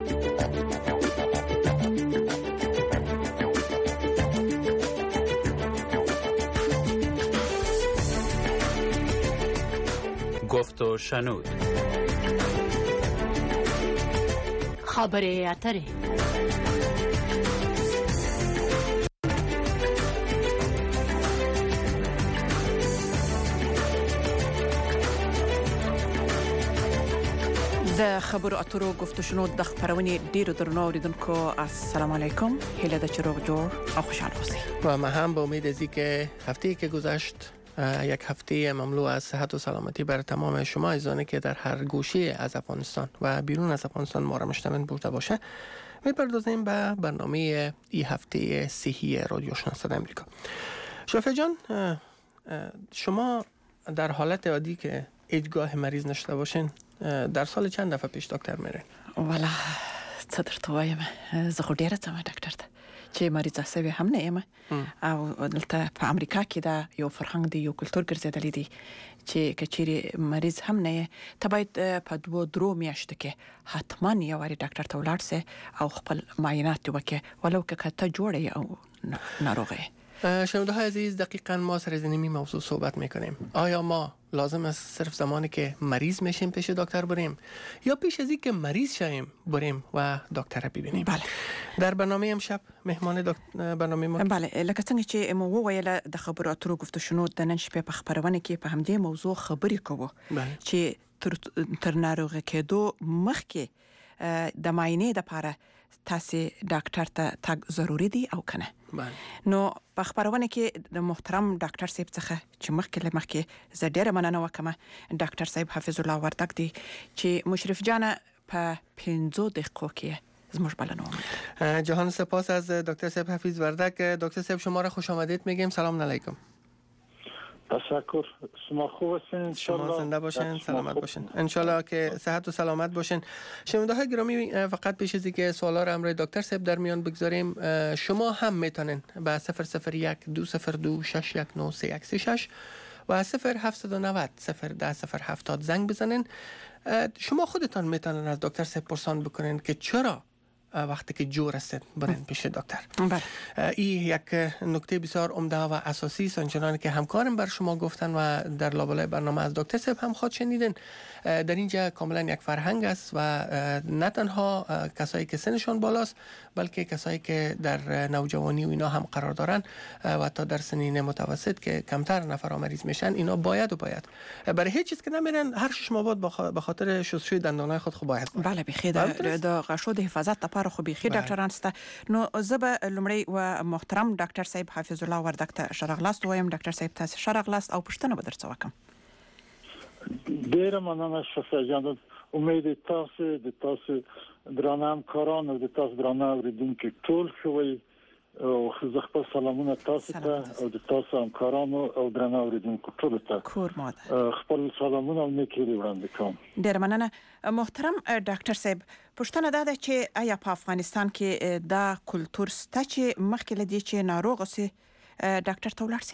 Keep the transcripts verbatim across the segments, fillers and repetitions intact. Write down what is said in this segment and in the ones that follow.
گفت و شنود. خبره اتره. د خبرو اترو گفت شنود د خبرونې ډیرو درنو اوریدونکو السلام علیکم. هیله ده چې روغ جوړ او خوشحال اوسئ. و ما هم به امید ازی که هفته‌ای که گذشت یک هفته مملو از صحت و سلامتی بر تمام شما عزیزانی که در هر گوشه از افغانستان و بیرون از افغانستان ما را مشتمل بوده باشه. میپردازیم به برنامه این هفته صحی رادیو شناسان امریکا. شفیع جان، شما در حالت عادی که هیچگاه مریض نشده باشین در سال چند دفعه پیش دکتر میرین؟ والا څه درته وایم، زه خو ډیره ځم ډاکټر ته چې مریضه سوی هم نه یم. او دلته په امریکا کې دا یو فرهنګ دی، یو کلتور ګرځېدلی دی چې که چیرې مریض هم نه یې ته باید په دوه درو میاشتو کې حتما یو وارې ډاکټر ته ولاړ سې او خپل معاینات وکړې، ولو که ته جوړه یې او ناروغه یې. شنونده های عزیز، دقیقاً ما سر از این موضوع صحبت میکنیم. آیا ما لازم است صرف زمانی که مریض میشیم پیش دکتر بریم یا پیش از این که مریض شویم بریم و دکتر ببینیم؟ بله. در برنامه امشب مهمان دکتر برنامه ما بله، لکه څنګه چې مو وویل د خبرو اترو گفت شنود د نن شپې په خبرونه کې په همدې موضوع خبرې کوو چې تر تر ناروغه کېدو مخکې د معاینې لپاره تاسو ډاکټر ته تګ ضروری دی او کنه؟ بله. نو په خبرونه کې د محترم ډاکټر صاحب څخه چې مخکې له مخکې زه ډیره مننه وکم، ډاکټر صاحب حافظ الله وردک دی چې مشرف جان په پنځو دقیقو کې زموږ بلنه ومنله. جهان سپاس از دکتر صاحب حافظ وردک. دکتر صاحب شما را خوش آمدید میگیم. سلام علیکم. تشکر. شما خوب هستین؟ شما زنده باشین، سلامت باشین. انشالله که صحت و سلامت باشین. شنونده های گرامی، فقط پیش از اینکه سوالا رو امروز دکتر صاحب در میان بگذاریم، شما هم میتونین به صفر صفر یک دو صفر دو شش یک نه سه یک سه شش و صفر هفت نه صفر صفر ده صفر هفتاد زنگ بزنین. شما خودتان میتونین از دکتر صاحب پرسان بکنین که چرا وقتی که جور هستید برین پیش دکتر. بله. این یک نکته بسیار عمده و اساسی است، آنچنانی که همکارم بر شما گفتن و در لابلای برنامه از دکتر صاحب هم خود شنیدن. در اینجا کاملا یک فرهنگ است و نه تنها کسایی که سنشون بالاست بلکه کسایی که در نوجوانی و اینا هم قرار دارن و تا در سنین متوسط که کمتر نفر مریض میشن، اینا باید و باید برای هیچ چیز که نمیرن هر شش ماه بعد به خاطر شستشوی دندانای خود خو باید. بله، بخیر د غشو د حفاظت لپاره خو بخیر ډاکټران سته. نو زبه لمړی و محترم ډاکټر صاحب حافظ الله وردک ته شرغلاست وایم. ډاکټر صاحب تاسو شرغلاست او پښتنه به درڅ وکم. ډیره مننه شفیع جان. امید تاسو د تاسو درانه همکاران او د تاسو درانه اوریدونکو ټول خوي او زه خپل سلامونه تاسو ته او د تاسو همکارانو او درانه اوریدونکو ټول ته کور ماده خپل سلامونه او نیکی وړاندې کوم. ډیره مننه محترم ډاکټر صاحب. پښتنه دا ده چې آیا په افغانستان کې دا کلتور سته چې مخکې لدی چې ناروغ سي ډاکټر ته ولاړ سي؟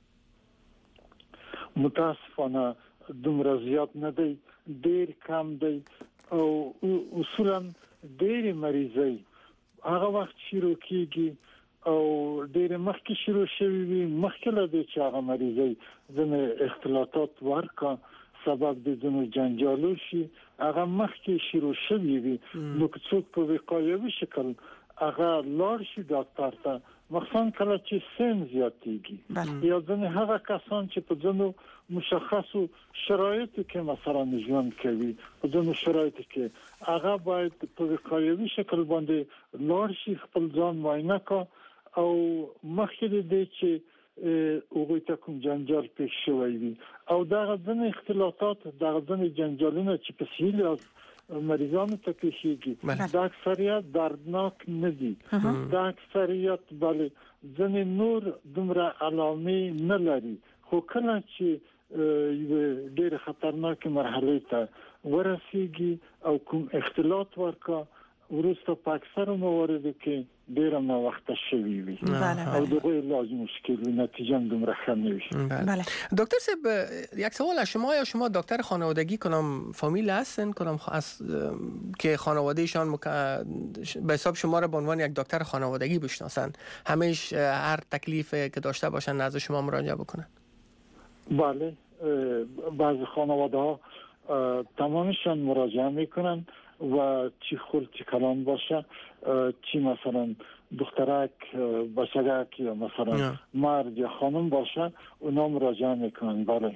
متاسفانه دومره زیات نه دی، ډیر کم دی او اصولا ډیر مریضي هغه وخت شروع کیږي او ډیر مخکې شروع شوی وي، مخکې له دې چې هغه مریضي ځنه اختلاطات ورکا سبب د ځنو جنجالو شي، هغه مخکې شروع شوی وي. نو که څوک په وقایوي شکل هغه لاړ شي ډاکټر ته، مخصوصا کله چې سن زیاتېږي یا ځنه هغه کسان چې په ځنو مشخصو شرایطو کې مثلا ژوند کوي، په ځینو شرایطو کې هغه باید په وقایوي شکل باندې لاړ شي، خپل ځان معاینه کا او مخکې دې چې هغوی ته کوم جنجال پیښ شوی وي او دغه ځینې اختلاطات، دغه ځینې جنجالونه چې په صحیح لحاظ مریضانو ته پیښیږي دا اکثریت دردناک نه دي. دا اکثریت بله ځینې نور دومره علامې نه لري، خو کله چې یو ډېر خطرناک مرحله ته ورسیږي او کوم اختلاط ورکا ورسته په اکثر مواردو کې ډیر نه وخت شوی وي او دغه علاج مشکل نتیجه هم دومره ښه نه وي. بله. دکتر صاحب یک سوال از شما، یا شما دکتر خانوادگی کدام فامیل هستن کدام خ... از... که خانوادهشان مک... به حساب شما را به عنوان یک دکتر خانوادگی بشناسن، همیش هر تکلیفی که داشته باشن نزد شما مراجعه بکنن؟ بله، بعضی خانواده ها تمامشان مراجعه میکنن و چی خورد چی کلان باشه، چی مثلا دخترک بچگک یا مثلا مرد یا خانم باشه اونا مراجعه میکنن. بله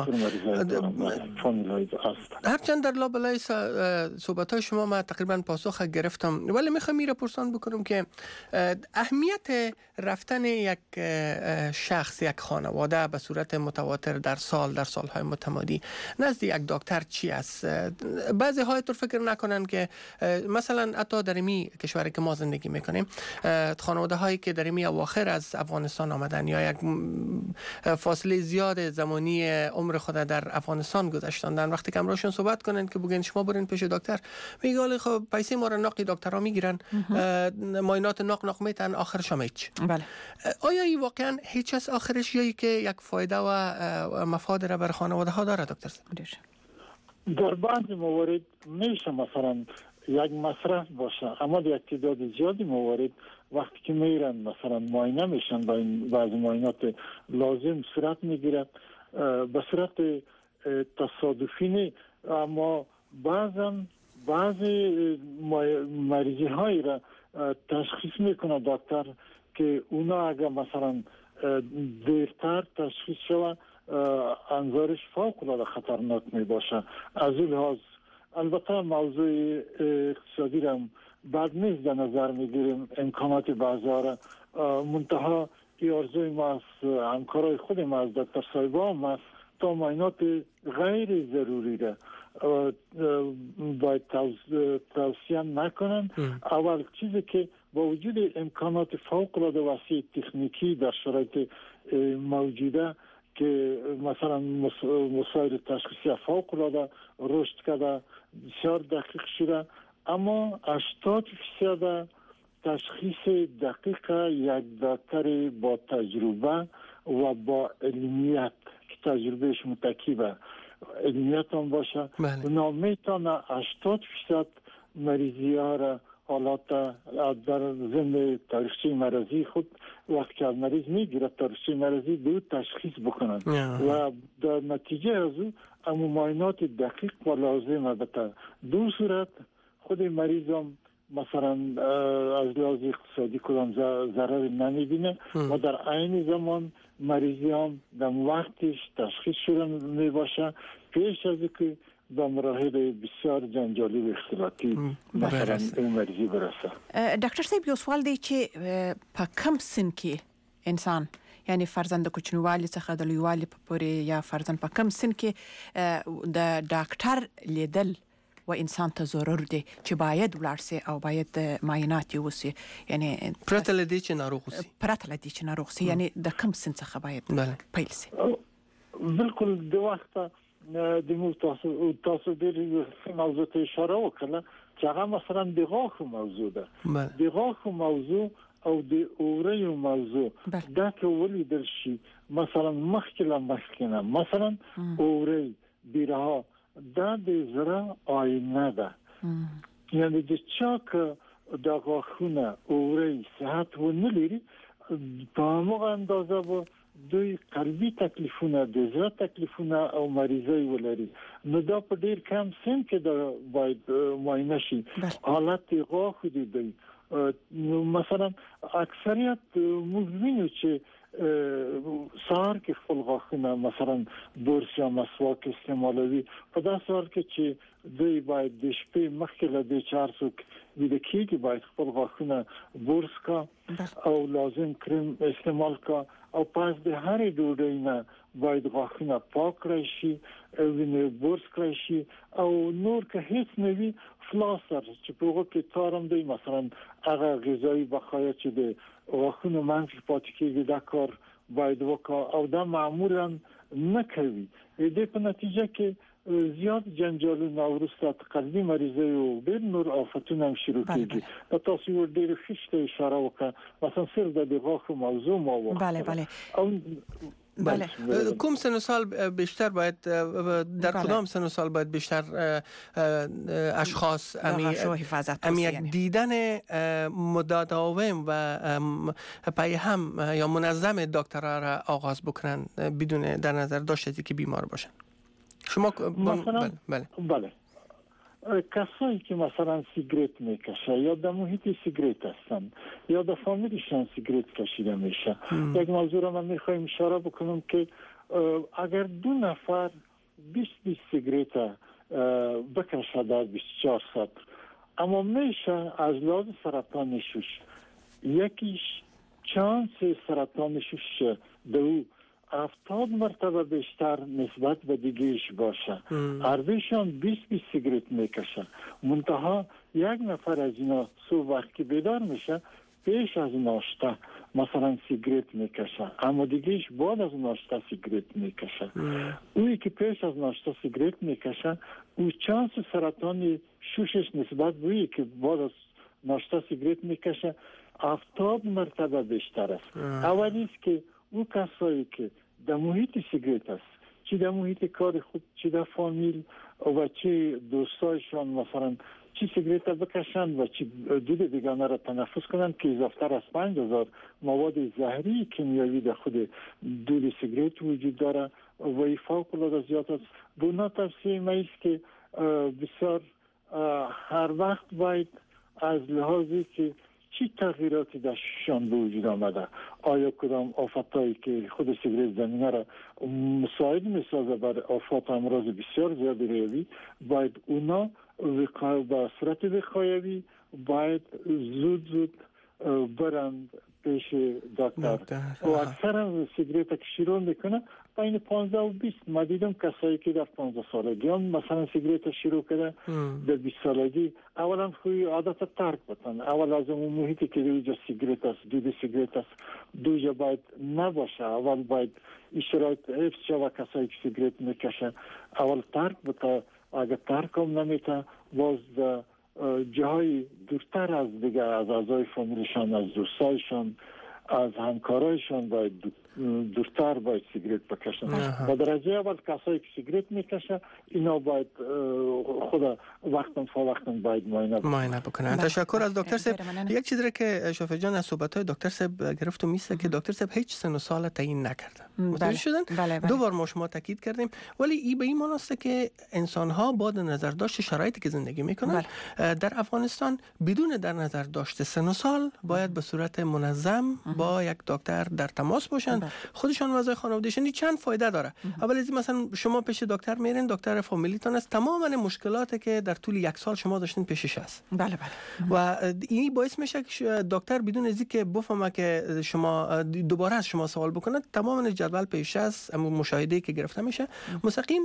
فامیلای هست. هرچند در لابلای صحبت های شما ما تقریبا پاسخ گرفتم، ولی میخوام میره پرسان بکنم که اهمیت رفتن یک شخص، یک خانواده به صورت متواتر در سال در سالهای متمادی نزد یک دکتر چی است؟ بعضی های طور فکر نکنن که مثلا حتی در می کشوری که ما زندگی میکنیم خانواده هایی که در می اواخر از افغانستان آمدن یا یک فاصله زیاد زمانی عمر خود در افغانستان گذاشتن، وقتی که امروزشون صحبت کنن که بگن شما برین پیش دکتر، میگه خب پیسه ما را ناقی دکترها میگیرن، معاینات ناق ناق میتن، آخرش هم هیچ. بله. آیا این واقعا هیچ از آخرش یا که یک فایده و مفاد را بر خانواده ها داره دکتر؟ در بعضی موارد میشه مثلا یک مصرف باشه، اما در تعداد زیادی موارد وقتی که میرن مثلا معاینه میشن با این بعضی معاینات لازم صورت میگیرد به صورت تصادفی نه، اما بعضا بعضی مریضی هایی را تشخیص میکنه دکتر که اونا اگر مثلا دیرتر تشخیص شود انظارش فوق العاده خطرناک می باشه. از این لحاظ البته موضوع اقتصادی را بعد نیست در نظر میگیریم، امکانات بازار منتها ای ارزوی ما از همکارای خود ما از دکتر صاحبا ما تا معاینات غیر ضروری را باید توصیه نکنن. اول چیزی که با وجود امکانات فوق العاده وسیع تکنیکی در شرایط موجوده که مثلا مسائل تشخیصی فوق العاده رشد کرده، بسیار دقیق شده، اما هشتاد فیصد تشخیص دقیق یک دکتر با تجربه و با علمیت که تجربهش متکی به علمیت هم باشه اونا میتونه هشتاد فیصد مریضی ها را حالات در ضمن تاریخچه مرضی خود وقتی که مریض میگیره تاریخچه مرضی دو تشخیص بکنن و در نتیجه از او اما معاینات دقیق و لازم البته دو صورت خود مریض هم مثلا از لحاظ اقتصادی کدام ضرر نمیبینه و در عین زمان مریضی هم در وقتش تشخیص شده می باشه پیش از که به مراحل بسیار جنجالی و اختلاطی مثلا این مریضی برسه. ډاکټر صاحب یو سوال دی چې په کم سن کې انسان یعنی فرزند کوچنیوالي څخه د لویوالي پورې یا فرزند په کم سن کې د ډاکټر لیدل و انسان ته ضرور دی چې باید ولاړ سي او باید معاینات وسی، یعنی پرته لدی چې ناروغ سي پرته لدی چې ناروغ سي یعنی د کم سن څخه باید پیل سي. بالکل د وخت د مو تاسو تاسو د موضوع ته اشاره وکړه چې هغه مثلا د غاښ موضوع ده، د غاښ موضوع او د اوریو موضوع دا که ولیدل شي مثلا مخکې له مخکې نه مثلا اوری بیرها دا د زړه آینه ده، یعنی د چا که د غاښونه اوری صحت ونه لري په هماغه اندازه به دوی قلبي تکلیفونه د زړه تکلیفونه او مریضۍ ولري، نو دا په ډیر کم سن کې دا باید معاینه شي. حالت غاښ دی مثلا اکثریت موږ وینو چې سهار کې خپل غاښونه مثلا برس یا مسواک استعمالوي، په داسې حال کې چې دوی باید د شپې مخکې له دې چې هر څوک ویده کېږي باید خپل غاښونه برس کا او لازم کریم استعمال کا او پس د هرې ډوډۍ نه باید غاښونه پاک کړئ شي، وینې برس کړئ شي او نور که هیڅ نه وي فلاسر چې په هغه کې تارم دی مثلا هغه غذایي بقایا چې د غاښونو منځ پاتې کېږي دا کار باید وکړو او دا معمولا نه کوي. دې په نتیجه کې زیاد جنجالونه او وروسته قلبي مریضي او ډېر نور آفتونه هم شروع کیږي. دا تاسو یو ډېر ښه اشاره وکړه، مثلا صرف د غاښ موضوع ما وکړه. بله بله. او بله. کم سن و سال بیشتر باید در بله. کدام سن و سال باید بیشتر اشخاص امی, امی یک دیدن مداوم و پای هم یا منظم دکترها را آغاز بکنن بدون در نظر داشته که بیمار باشن؟ شما مثلا بله بله, بله. کسایی که مثلا سیگرت میکشه یا در محیط سیگرت هستن یا در فامیلشان سیگرت کشیده میشه، یک موضوع را من میخوایم اشاره بکنم که اگر دو نفر بیست بیست سیگرت بکشه در بیست و چهار ساعت، اما میشه از لحاظ سرطان شش یکیش چانس سرطان شش دو هفتاد مرتبه بیشتر نسبت به دیگهش باشه. هر دوشان بیست بیست سیگرت میکشه، منتها یک نفر از اینا صبح وقت که بیدار میشه پیش از ناشته مثلا سیگرت میکشه، اما دیگهش بعد از ناشته سیگرت میکشه. اویی که پیش از ناشته سیگرت میکشه او چانس سرطان شوشش نسبت به اویی که بعد از ناشته سیگرت میکشه هفتاد مرتبه بیشتر است. اولیست که او کسایی که در محیط سیگرت است، چی در محیط کار خود، چی در فامیل و چی دوستایشان مثلا چی سیگرت بکشن و چی دود بیگانه را تنفس کنند که اضافتر از پنج هزار مواد زهری کیمیایی در خود دود سیگرت وجود داره و ای فوق العاده زیاد است. بنا توصیه ما است که بسیار هر وقت باید از لحاظی که چی تغییراتی در شان به وجود آمده، آیا کدام آفتایی که خود سیگرت زمینه را مساعد میسازه بر آفات امراض بسیار زیادی ریوی، باید اونا به صورت وقایوی باید زود زود برند پیش دکتر. و اکثر سیگرت که شروع میکنه بین پانزده و بیست. ما دیدم کسایی که در پانزده سالگی هم مثلا سیگرت شروع کرده در بیست سالگی اولا خوی عادت ترک بتن. اول از اون محیطی که دوجا سیگرت است، دود سیگرت است، دوجا باید نباشه. اول باید اشتراط حفظ شود. کسایی که سیگرت میکشه اول ترک بتا، اگر ترک هم نمیتا باز در جاهای دورتر از دیگه از اعضای فامیلشان، از دوستایشان، از همکارایشان باید دورتر باید سیگرت بکشن. و درجه اول کسایی که سیگرت میکشه اینا باید خود وقتاً فوقتاً باید معاینه معاینه بکنن. تشکر از دکتر صاحب. یک چیزی که شافعی جان از صحبت‌های دکتر صاحب گرفتم میسه که دکتر صاحب هیچ سن و سال تعیین نکرده. متوجه شدن؟ بله بله. دو بار ما شما تاکید کردیم، ولی این به این معناست که انسان‌ها با در نظر داشت شرایطی که زندگی میکنن در افغانستان بدون در نظر داشت سن و سال باید به صورت منظم با یک دکتر در تماس باشن. خودشان وضع خانوادگیشون چند فایده داره. اول از مثلا شما پیش دکتر میرین، دکتر فامیلیتون است، تمام مشکلاتی که در طول یک سال شما داشتین پیشش است. بله بله. و این باعث میشه که دکتر بدون از اینکه بفهمه که شما دوباره از شما سوال بکنه تمام جدول پیش است، اما مشاهده که گرفته میشه مستقیم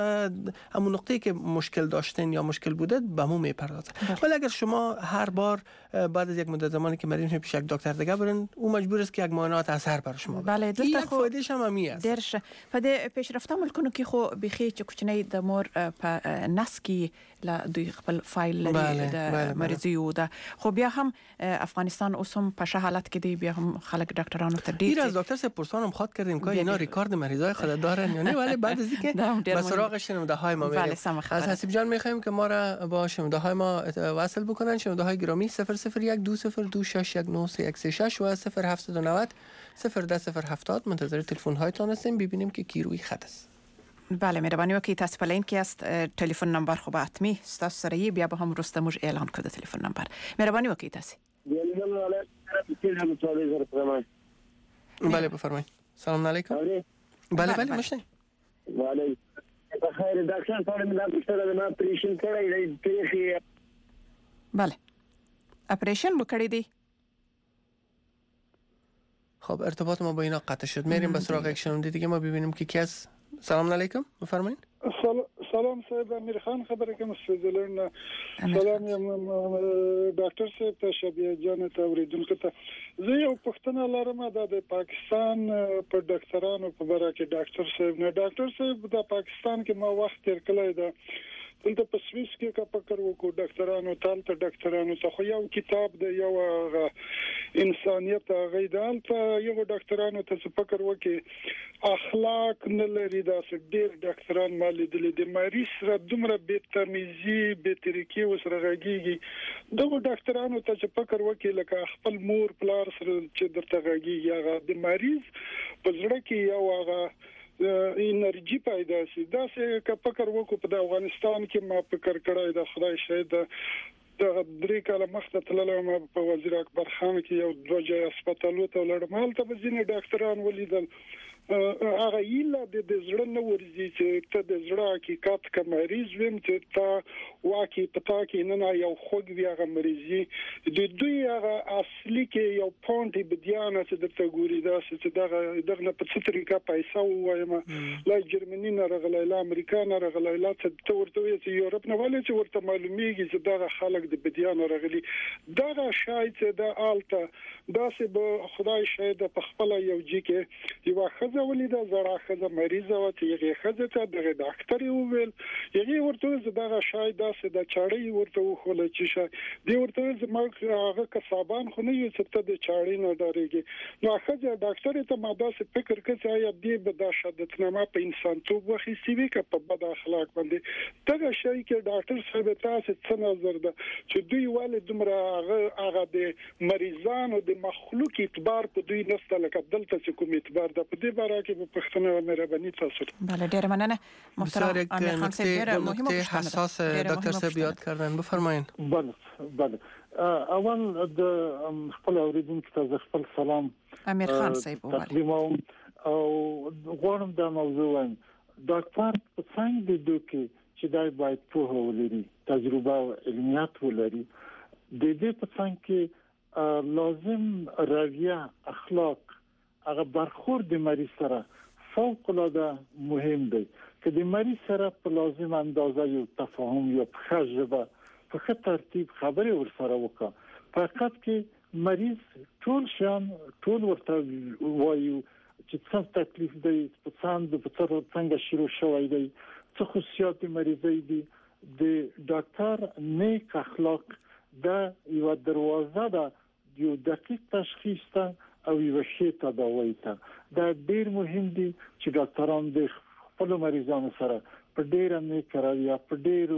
همون نقطه‌ای که مشکل داشتین یا مشکل بوده به مو میپردازه. ولی اگر شما هر بار بعد از یک مدت زمانی که مریض پیش یک دکتر دیگه برین، او مجبور است که یک معاینات اثر بر شما. بله دلته خو فایدهش هم همین است. درش په پیشرفته ملکونو کې خو بخي چې کوچنی د مور په نس کې لا دوی خپل فایل لري د مریضي او د خو بیا هم افغانستان اوس هم په حالت کې دی، بیا هم خلک ډاکټرانو ته ډیر از دکتر سه پرسانم خواهد کردیم که اینا ریکارد مریضای خود دارن یا نه، ولی بعد از اینکه به سراغ شنونده های ما میریم از حسیب جان میخوایم که ما را با شنونده های ما وصل بکنن. شنونده های گرامی صفر صفر یک دو صفر دو شش یک نه سه یک سه شش و صفر هفت نه صفر صفر ده صفر هفتاد منتظر تلفن هایتان هستیم ببینیم که کی روی خط است. بله مهربانی وکړئ تاسو په لین کې است. ټلیفون نمبر خو به حتمی ستاسو سره یې بیا به هم وروسته موږ اعلان کړو د ټلیفون نمبر. مهربانی وکړئ تاسو. بله بفرمایید. سلام علیکم. بله بله مشنیم. بله بخیر ډاکټر صاحب مې دا پوښتنه ما اپریشن کړی دی. بله اپریشن مو کړی دی. خب ارتباط ما با اینا قطع شد. میریم به سراغ یک شنونده دیگه ما ببینیم که کی است. سلام علیکم بفرمایید. سلام صاحب امیر خان خبره کوم سویزرلند سلام یم ډاکټر صاحب ته شبیه جان ته اوریدونکو ته زه یو پښتنه لرم د پاکستان په ډاکټرانو په باره کې ډاکټر صاحب نه ډاکټر صاحب د پاکستان کې ما وخت تیر کړی دا دلته په سویس کې کا فکر وکړو ډاکټرانو تل ته ډاکټرانو ته خو یو کتاب د یو انسانيت غیدال ته یو ډاکټرانو ته فکر وکړي اخلاق نه لري دا ډېر ډاکټران مالي د مریض سره دومره به تمیزي به طریقې وسره غږیږي دغه ډاکټرانو ته چې فکر وکړي لکه خپل مور پلار سره چې درته غږیږي هغه د مریض په زړه کې یو هغه انرژي پیدا شي دا څه که فکر وکړو په افغانستان کې ما فکر کړی د خدای شاید د درې کاله مخته تللم په وزیر اکبر خان کې یو دوه ځای هسپتالو ته لړم هلته به ځینې ډاکټران ولیدل هغه ایله د زړه نه ورځي چې ته د زړه حقیقت کا مریض ویم چې تا واکي پتا کې نه یو خوګ وی هغه مریضي د دوی هغه اصلي کې یو پونټي بدیانه چې د تګوري دا چې دغه دغه په څه طریقه پیسې وایم لا جرمني نه راغلی لا امریکا نه راغلی لا څه ورته وي چې یورپ نه ولې چې ورته معلومیږي چې دغه خلک د بدیانه راغلي دغه شاید چې د آلته دا چې به خدای شاید په خپل یو جی کې یو خزه ولیدا زړه خزه مریضه و چې یغه خزه ته دغه ډاکټر یو ویل یغه ورته چې دغه شاید دا چې د چاړې ورته خو له چې شي دی ورته چې ما هغه کسبان خو نه یو چې ته د چاړې نه ډارېږي نو خزه ډاکټر ته ما دا چې فکر کوي آیا دې به د شدتنامه په انسان توب وخیسي وي که په بد اخلاق باندې دغه شی کې ډاکټر صاحب تاسو څه نظر ده چې دوی ولې دومره هغه هغه د مریضانو د مخلوق اعتبار په دوی نسته لکه دلته چې کوم اعتبار ده په دې باره کې په پښتنه و مهرباني تاسو بله ډیر مننه محترم امیر خان صاحب ډیر مهمه حساس دکتر صاحب یاد کردن بفرمایید. بله بله اول د خپل اوریدونکو ته خپل سلام امیر خان صاحب تقدیموم او غواړم دا موضوع وایم ډاکټر په څنګه د دوی چې دای باید په ولري تجربه او علمیات ولري د دې په څنګه کې لازم رویه اخلاق هغه برخورد د مریض سره فوق العاده مهم دی که د مریض سره په لازم اندازه یو تفاهم یا په ژبه په ښه ترتیب خبرې ورسره وکړه په حقیقت کې مریض ټول شان ټول ورته وایو چې څه تکلیف دی په څنګه په څنګه شروع شوی دی څه خصوصیات مریضي دي د ډاکټر نیک اخلاق دا یو دروازه ده یو دقیق تشخیص ته او یو شی تداوی ته دا ډیر مهم دي چې ډاکټران د خپل مریضانو سره په ډیر نیک رویه په ډیر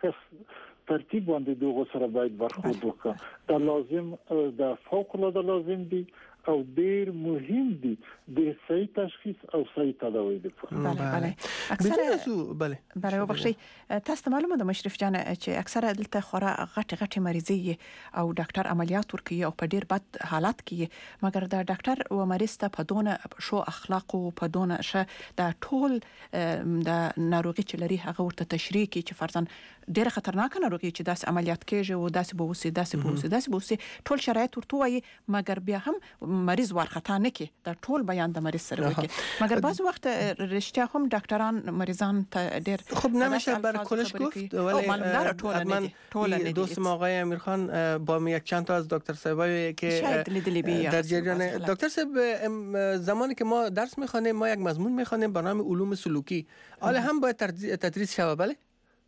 ترتیب باندې دغه سره باید برخورد وکړي دا لازم دا فوق العاده لازم دي او ډیر مهم دي د صحیح تشخیص او صحیح تداوی لپاره. بله بله اکثر بله برای وبخشي تاسو معلومه ده مشرف جان چې اکثر دلته خورا غټ غټ مریضي او ډاکټر عملیات ورکوي او په ډیر بد حالات کې مګر دا ډاکټر او مریض ته په دونه شو اخلاق او په دونه شه دا ټول د ناروغي چې لري هغه ورته تشریح کوي چې فرضاً ډیره خطرناک ناروغي چې داس عملیات کېږي او داس به وسی داس به وسی داس به وسی ټول شرایط ورته وایي مګر بیا هم مریض ورخطا نه کی دا ټول بیان د مریض سره وکي مګر بعض وخت رښتیا هم ډاکټران مریضان ته ډیر خب نمیشه بر کلش گفت ولی ټول دوست آقای امیر خان با یک چند تا از دکتر صاحبایی که در جریان دکتر صاحب زمانی که ما درس میخوانیم ما یک مضمون میخوانیم به نام علوم سلوکی حالا هم باید تدریس شود بله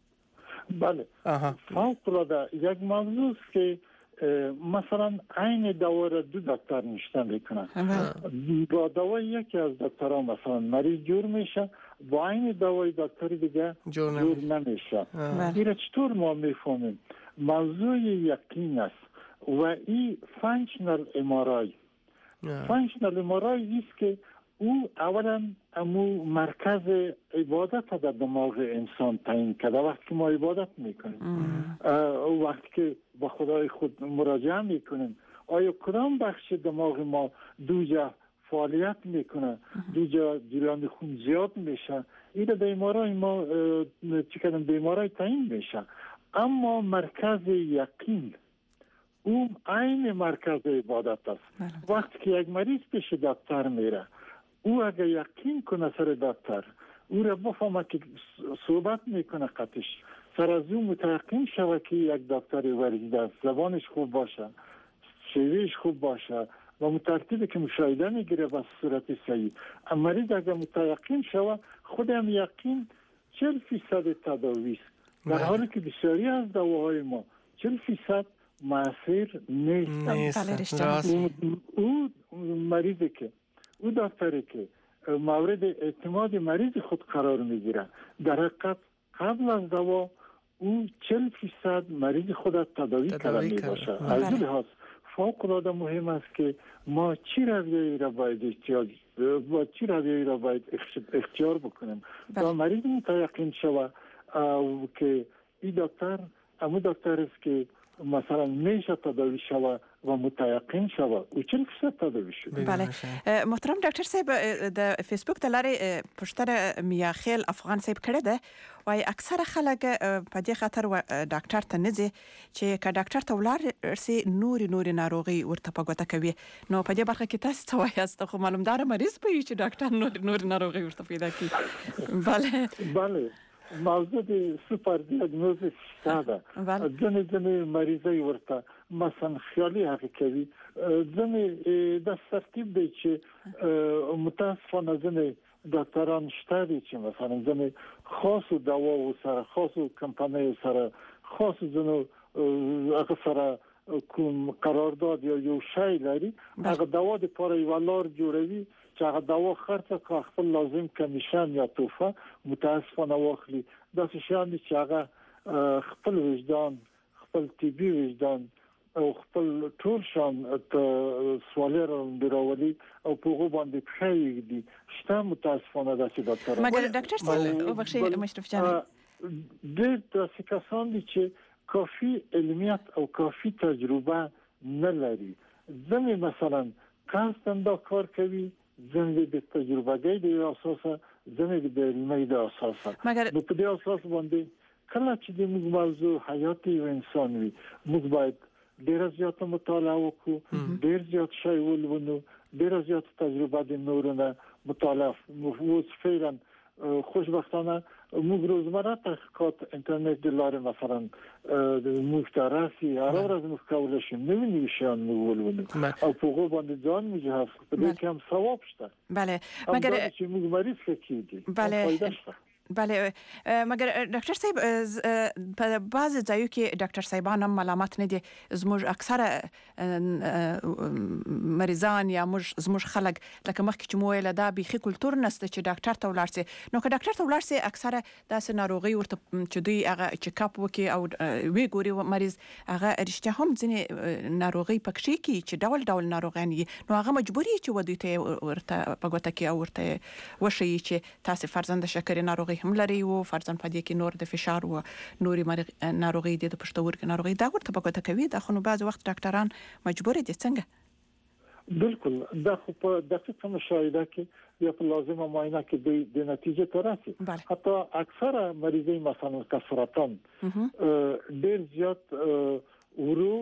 بله فوق العاده یک موضوع که مثلا عین دوره دو دکتر نشتن میکنن با دوای یکی از دکترها مثلا مریض جور میشه با عین دوای دکتری دیگه جور نمیشه این چطور ما میفهمیم موضوع یقین است و این فانکشنال امارای فانکشنال امارای است که او اولا امو مرکز عبادت در دماغ انسان تعیین کرده وقتی ما عبادت میکنیم وقتی که با خدای خود مراجعه میکنیم آیا کدام بخش دماغ ما دو جا فعالیت میکنه دو جا جریان خون زیاد میشه این بیمارای ما چی کردن بیمارای تعیین میشه اما مرکز یقین او عین مرکز عبادت است وقتی که یک مریض پیش دکتر میره او اگر یقین کنه سر دکتر او را بفهمه که صحبت میکنه قطعش سر از اون متيقن شوه که یک دکتر ورزیده است، زبانش خوب باشه، شیوهش خوب باشه و مترتبه که مشاهده میگیره به صورت صحیح. مریض اگر متيقن شوه خود هم یقین چهل فیصد تداوی است، در حالی که بسیاری از دواهای ما چهل فیصد مؤثر نیستند. او مریضی که او دکتری که مورد اعتماد مریض خود قرار میگیره، در حقیقت قبل از دوا او چهل فیصد مریض خود تداوی کرده می باشه. از این لحاظ فوق العاده مهم است که ما چی رویه‌ای را باید احتیاج با چی رویه‌ای را باید اختیار بکنیم تا مریض متيقن شوه که این دکتر امو دکتر است که مثلا میشه تداوی شوه و متيقن شوه او چهل فیصد تداوی شده. بله محترم ډاکټر صاحب د فیسبوک د لارې پوښتنه میاخیل افغان صاحب کړې ده وای اکثره خلک په دې خاطر ډاکټر ته نه ځي چې که ډاکټر ته ولاړ سي نوري نوري ناروغي ورته په ګوته کوي. نو په دې برخه کې تاسو څه وایاست؟ خو معلومدار مریض په چې ډاکټر نوري نوري ناروغي ورته پیدا کوي. بله بله موضوع د سوپر دیاگنوزیس ساده ځنې ځنې مریضای ورته مثلا خیالي هغه کوي، ځنې د ترتیب دی چې متاسفانه ځنې ډاکټران شته دي چې مثلا ځنې خاصو دواو سره خاصو کمپنیو سره خاصو ځنو هغه سره کوم قرارداد یا یو شی لري، هغه دوا د پاره یو لار جوړوي چې هغه دوا خرڅه کا خپل لازم کمیشن یا توفه متاسفانه واخلي. دا څه شان دي چې هغه خپل وجدان خپل طبي وجدان او خپل ټول شان ته سوالر اندراولي او په هغه باندې پخې دي شته متاسفانه دا چې ډاکټر مګر ډاکټر صاحب وبخښئ مشرف جان د تاسو کسان دي چې کافي علمیت او کافي تجربه نه لري. ځنې مثلا کاستن دا کار کوي، ځنې د تجربهګۍ د اساسه، ځنې د علمي د اساسه. نو په دې اساس باندې کله چې د موږ موضوع حیات یو انسان وي موږ باید ډیر زیات مطالعه وکړو، ډیر زیات شی ولونو، ډیر زیات تجربه د نورونه مطالعه وکړو. فعلا خوشبختانه موږ روزمره تحقیقات انټرنیټ د لارې مثلا موږ ته راسي، هر ورځ موږ کولای شو نوې نوې شیان ولونو او په هغه باندې ځان مجهز په دې کې هم ثواب شته. بله مګر چې موږ مریض کېږي بله بله مګر ډاکټر صاحب په بعض ځایو کې ډاکټر صاحبان هم ملامت نه دي، زموږ اکثره مریضان یا موږ زموږ خلک لکه مخکې چې مو ویل دا بيخي کلتور نشته چې ډاکټر ته ولاړ سي. نو که ډاکټر ته ولاړ سي اکثره داسې ناروغي ورته چې دوی هغه چیک اپ وکي او وی ګوري مریض هغه رښتیا هم ځینې ناروغي پکې کی چې ډول ډول ناروغان دي، نو هغه مجبوري چې ودی ته ورته په ګوته کې او ورته وشي چې تاسو فرزند شکرې ناروغي هم لري او فرزن پدې کې نور د فشار او نوري ناروغي د پښتورګو ناروغي دا ورته په ګوته کوي. دا خو نو بعض وخت ډاکټران مجبور دي څنګه؟ بالکل دا خو په دقیقه مشاهده کې یا په لازمه معاینه کې د نتیجه ته راسي. حتی اکثره مریضای مثلا سرطان ډیر زیات ورو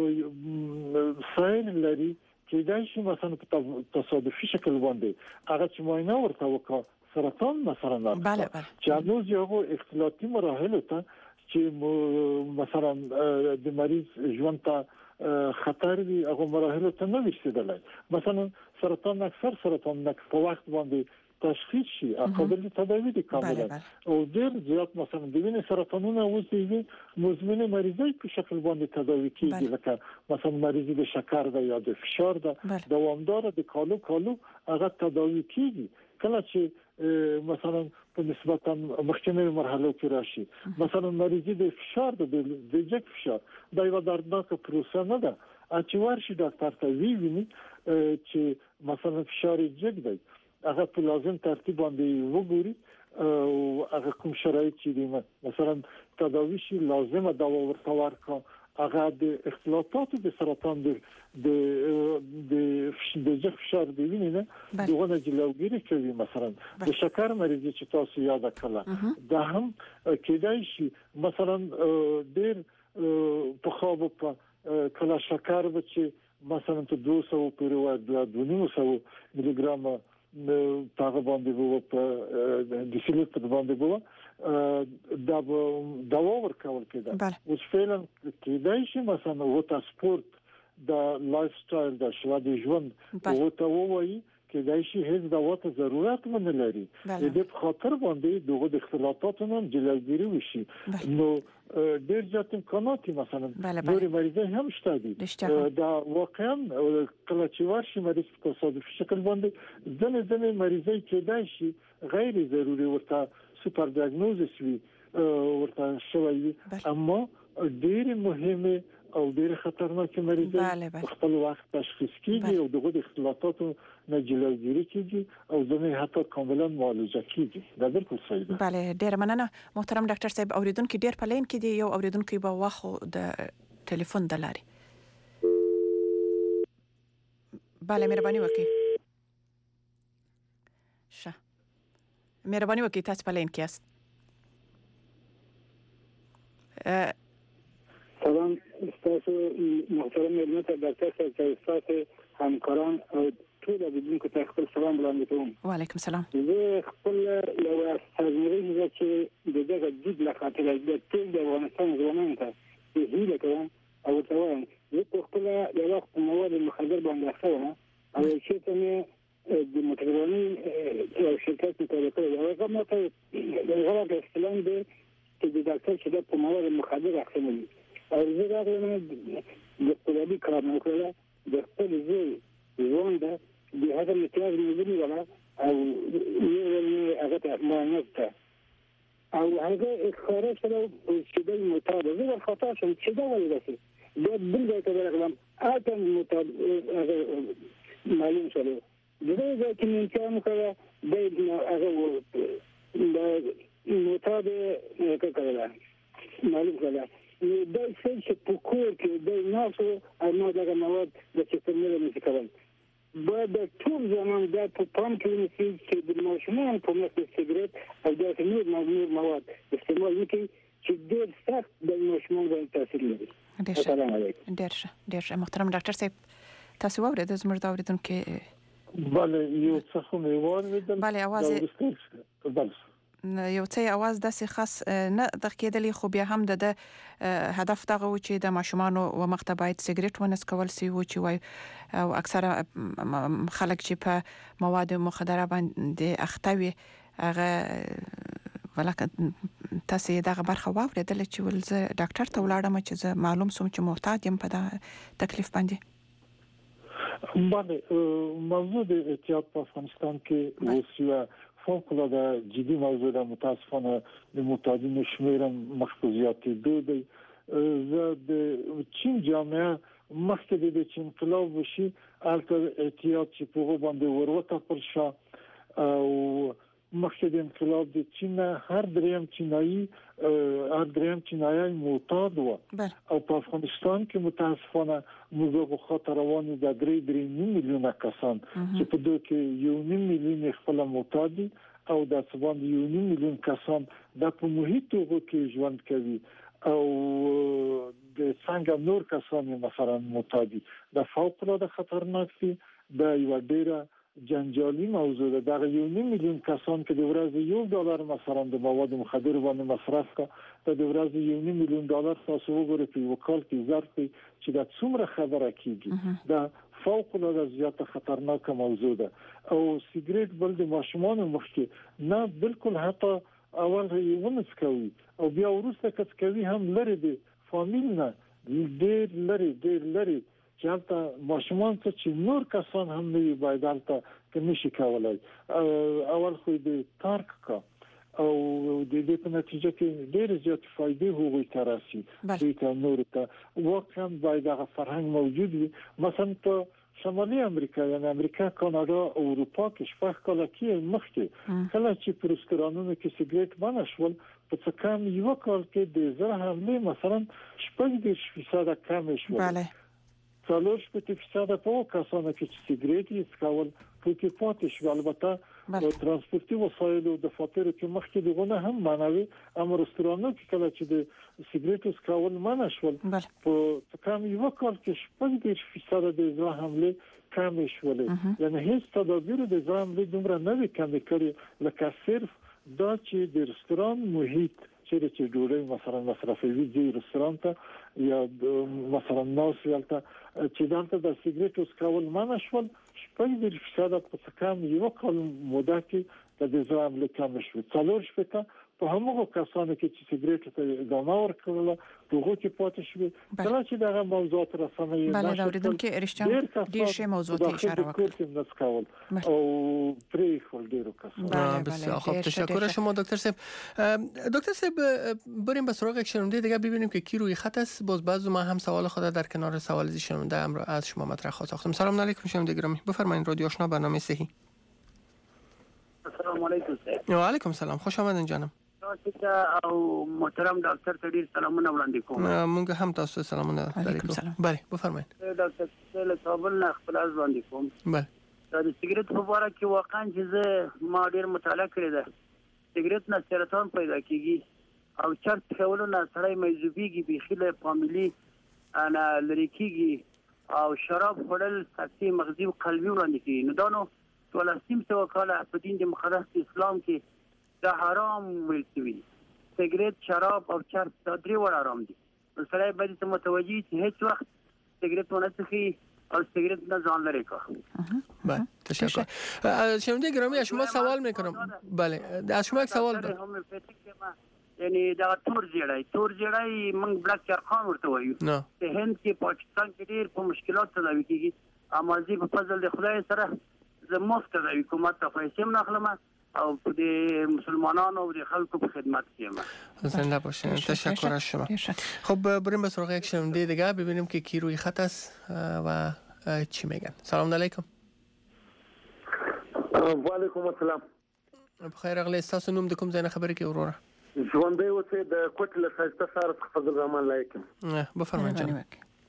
ساين لري چې دا شي مثلا په تصادفي شکل باندې هغه چې معاینه ورته وکړه سرطان مثلا بله بله چې هنوز یو اختلاطي مراحل ته چې مثلا د مریض ژوند ته خطر وي هغه مراحل ته نه رسیدلای. مثلا سرطان اکثر سرطان نه په وخت باندې تشخیص شي قابل تداوی دي کاملا او ډیر زیات مثلا د وینې سرطانونه اوسېږي مزمن مریضای په شکل باندې تداوی کیږي لکه مثلا مریضی د شکر ده یا د فشار ده دوامدار د کالو کالو هغه تداوی کیږي. کله چې مثلا په نسبتا مخکینی مرحله کې راشي مثلا مریضی د فشار د د جګ فشار دا یو دردناک پروسه نه ده چې ورشي ډاکټر ته وی ویني چې مثلا فشار جګ دی هغه په لازم ترتیب باندې وګوري او هغه کوم شرایط چې دي مثلا تداوی شي لازمه دوا ورته ورکړه هغه د اختلاطات د سرطان د د د فشار دی ویني نه دغه جلوګیری کوي. مثلا د شکر مریض چې تاسو یاد کړل دا هم کېدای شي مثلا ډیر په خواب په کله شکر به چې مثلا ته دوه سوه پر دوه نیم سوه ملي ګرام هغه باندې وو په د سیلت په باندې وو دا دوا ورکول کېده اوس فعلا کېدای شي مثلا وته سپورت د لایف سټایل د شوا د ژوند وته وایي کېدای شي هیڅ دوا ته ضرورت نه لري د دې خاطر باندې دغه د اختلافاتو نه جلوګیری وشي نو ډېر ځات امکانات مثلا نوري مریضان هم شته دي دا واقعا کله چې ورشي مریض په تصادفي شکل باندې ځنې ځنې مریضای کېدای شي غیر ضروري ورته سوپر ډایګنوزس وي ورته شوی اما ډېر مهمه او ډېر خطرناک مریضان خپل وخت تشخیص کیږي او دغه د اختلافاتو نه جلوګیری کیږي او ځنې حتی کاملا معالجه کیږي دا بالکل صحیح ده. بله ډېر مننه محترم ډاکټر صاحب. اوریدونکو ډېر په لین کې دی یو اوریدونکو به واخو د ټلیفون د لاري. بله مهرباني وکړئ. شه مهرباني وکړئ تاسو په لین کې یاست. سلام تاسو محترم ملت ډاکټر صاحب تاسو همکاران او ټول اوریدونکو ته خپل سلام وړاندې کوم. وعلیکم السلام. زه خپل یو استازی چې د دغه جدي لخاطر د ټول د افغانستان ځوانانو ته هیله کوم او ته وایم زه په خپل یو وخت مواد مخدر باندې اخلم او چې ته د موټرواني او شرکت مطالعه کوي هغه ماته هغه د استلام دی چې د ډاکټر چې د مواد مخدر اخلي او زه دا غواړم د خپلې کار نه کړم د خپل ځای ژوند د هغه امتیاز موجودی ولا او یو هغه ته معنی ته او هغه خارج سره چې د مطابق زه خطا شم چې دا وایي دا بل ځای ته راغلم اته مطابق هغه معلوم شوه دغه ځای کې امتیاز کړه د هغه د مطابق کړه معلوم کړه دا څه چې په کور کې د ناسو او نو دغه مواد د چترمه نه کول باید ټول زمان دا په پام کې ونیسي چې د ماشومان په مخ کې سیګریټ او د نور نور مواد استعمال وکړي چې ډېر سخت د ماشومان باندې تاثیر لري. السلام علیکم. ډېر ښه ډېر ښه محترم ډاکټر صاحب تاسو واورئ د زموږ د اوریدونکو بله یو څه خو مې واورېدل بله اواز بله یو څه اواز داسې خاص نه د کېدلی خو بیا هم د هدف دغه و چې د ماشومانو و مخته باید سیګریټ ونه سکول سی و چې وای او اکثره خلک چې په مواد مخدره باندې اخته وي هغه ولکه تاسو دغه برخه واورېدل چې ول زه ډاکټر ته ولاړم چې زه معلوم سوم چې محتاط یم په دغه تکلیف باندې. بله موضوع د احتیاط په افغانستان کې اوسیا فوق العاده جدي موضوع ده. متاسفانه د معتادینو شمیر مخ په زیاتېدو دی. زه د چین جامعه مخکې د چین انقلاب وشي البته احتیاط چې په هغه باندې وروته پر شا او مخکې د انقلاب د چین هر دریم چینایي هر دریم چینایي معتاد و او په افغانستان کې متاسفانه موږ خاطر رواني د درې درې میلیونه کسان چې په دوی کې یو نیم میلیون خپل معتاد او د څوان یو نیم میلیون کسان د په محیط کې ژوند کوي او د څنګه نور کسان مثلا معتاد د فوق العاده خطرناک دي د یو ډیره جنجالي موضوع ده. دا یو نیم میلیون کسان چې د ورځې یو ډالر مثلا د مواد مخدر باندې مصرف کا د ورځې یو نیم میلیون ډالر تاسو وګورئ په وکال کې ظرف چې دا څومره خبره کیږي دا فوق العاده زیاته خطرناک موضوع ده. او سیګریټ بل د ماشومان مخ کې نه بالکل حتی اول یې ونس کوي او بیا ورسته کڅ کوي هم لري د فامیل نه ډېر لري ډېر لري چې حتی ماشومان چې نور کسان هم نه باید حتی که نشي کولای اول خو د تارک کا او د دې په نتیجه کې ډېر زیات فائدې هغوی ته راسي دوی ته نور ته واقعا باید هغه فرهنګ موجود وي. مثلا په شمالي امریکا یعنی امریکا کاناډا او اروپا کې شپږ کاله کې مخکې کله چې په رستورانونو کې سیګریټ منع شول په څه کم یو کال کې د زړه حملې مثلا شپږ دېرش فیصده کم شول. بله څلور شپږ فیصده په کسانو کې چې سیګریټ یې څکول په کې پاتې شو. البته ترانسپورتي وسایل د فاتورو کې مخکې دغه هم معنوي امر رستورانو کې کله چې د سیګریټو سکول منع شول په کم یو کال کې شپږ فیصد د ځوان حمله کم شول یعنی هیڅ تدابیر د ځوان حمله دومره نه وی کم کړی لکه صرف دا چې د رستوران محیط چې چې ډوډۍ مثلا مصرفوي دی رستوران ته یا مثلا ناس یلته چې دلته د سیګریټو سکول منع شول شپږ فیصد په کم یو کال موده کې د ځوان حمله کم شو څلور شپته په همغه کسانو کې چې سیګریټ ته ادامه ورکړل دغه کې پاتې شو کله چې دغه موضوعات رسنۍ بله دا اوریدونکو رښتیا ډیر شی موضوعات اشاره وکړه او پرې خپل ډیرو کسانو بسیار خوب تشکر شما دکتر صاحب. دکتر صاحب بریم به سراغ یک شنونده دیگه ببینیم که کی روی خط است. باز بعض ما هم سوال خود در کنار سوال از شنونده از شما مطرح خواستم. سلام علیکم شنونده گرامی، بفرمایید. رادیو آشنا برنامه صحی. السلام علیکم. و علیکم سلام، خوش آمدین جانم. او محترم ډاکټر ته ډیر سلامونه وړاندې کوم. مونږ هم تاسو سلامونه درکو. بله بفرمایید. ډاکټر له کابل نه خپل از وړاندې کوم. بله. د سیګریټ په اړه کې واقعا چې زه ما ډیر مطالعه کړې ده. سیګریټ نه سرطان پیدا کیږي او چرت خولو نه سړی مجذوبيږي بخیله فامیلی انا لری کیږي او شراب خورل سکتي مغزي او قلبي وړاندې کوي. نو دا نو ټول سیم څه وکاله په دین د مقدس اسلام کې دا حرام ویل شوی. سیګریټ شراب او چرت دا درې وړ حرام دي. نو سړی باید ته متوجي چې هیڅ وخت سیګریټ ونه څښي او سیگریت نه ځان لري کا. بله تشکر. شنونده گرامی از شما سوال میکنم. بله از شما یک سوال دارم. یعنی دا تور جړای تور جړای موږ بلاک چرخان ورته وایو. په هند کې پاکستان کې ډیر په مشکلات تداوی کیږي. امازي په فضل د خدای سره زه مفت تداوی کوم ته پیسې هم نخلم او د مسلمانانو او د خلکو په خدمت کې یم. زنده باشین. تشکر از شما. خب بریم به سراغ یک شنونده دیگه ببینیم که کی روی خط است و چی میگن. سلام علیکم. و علیکم السلام. بخیر اغلی استاسو نوم د کوم ځای نه خبرې کوي وروره؟ ژوندی اوسئ د کوټ له ښایسته ښار څخه فضل الرحمن لایق یم. بفرمایئ جانم.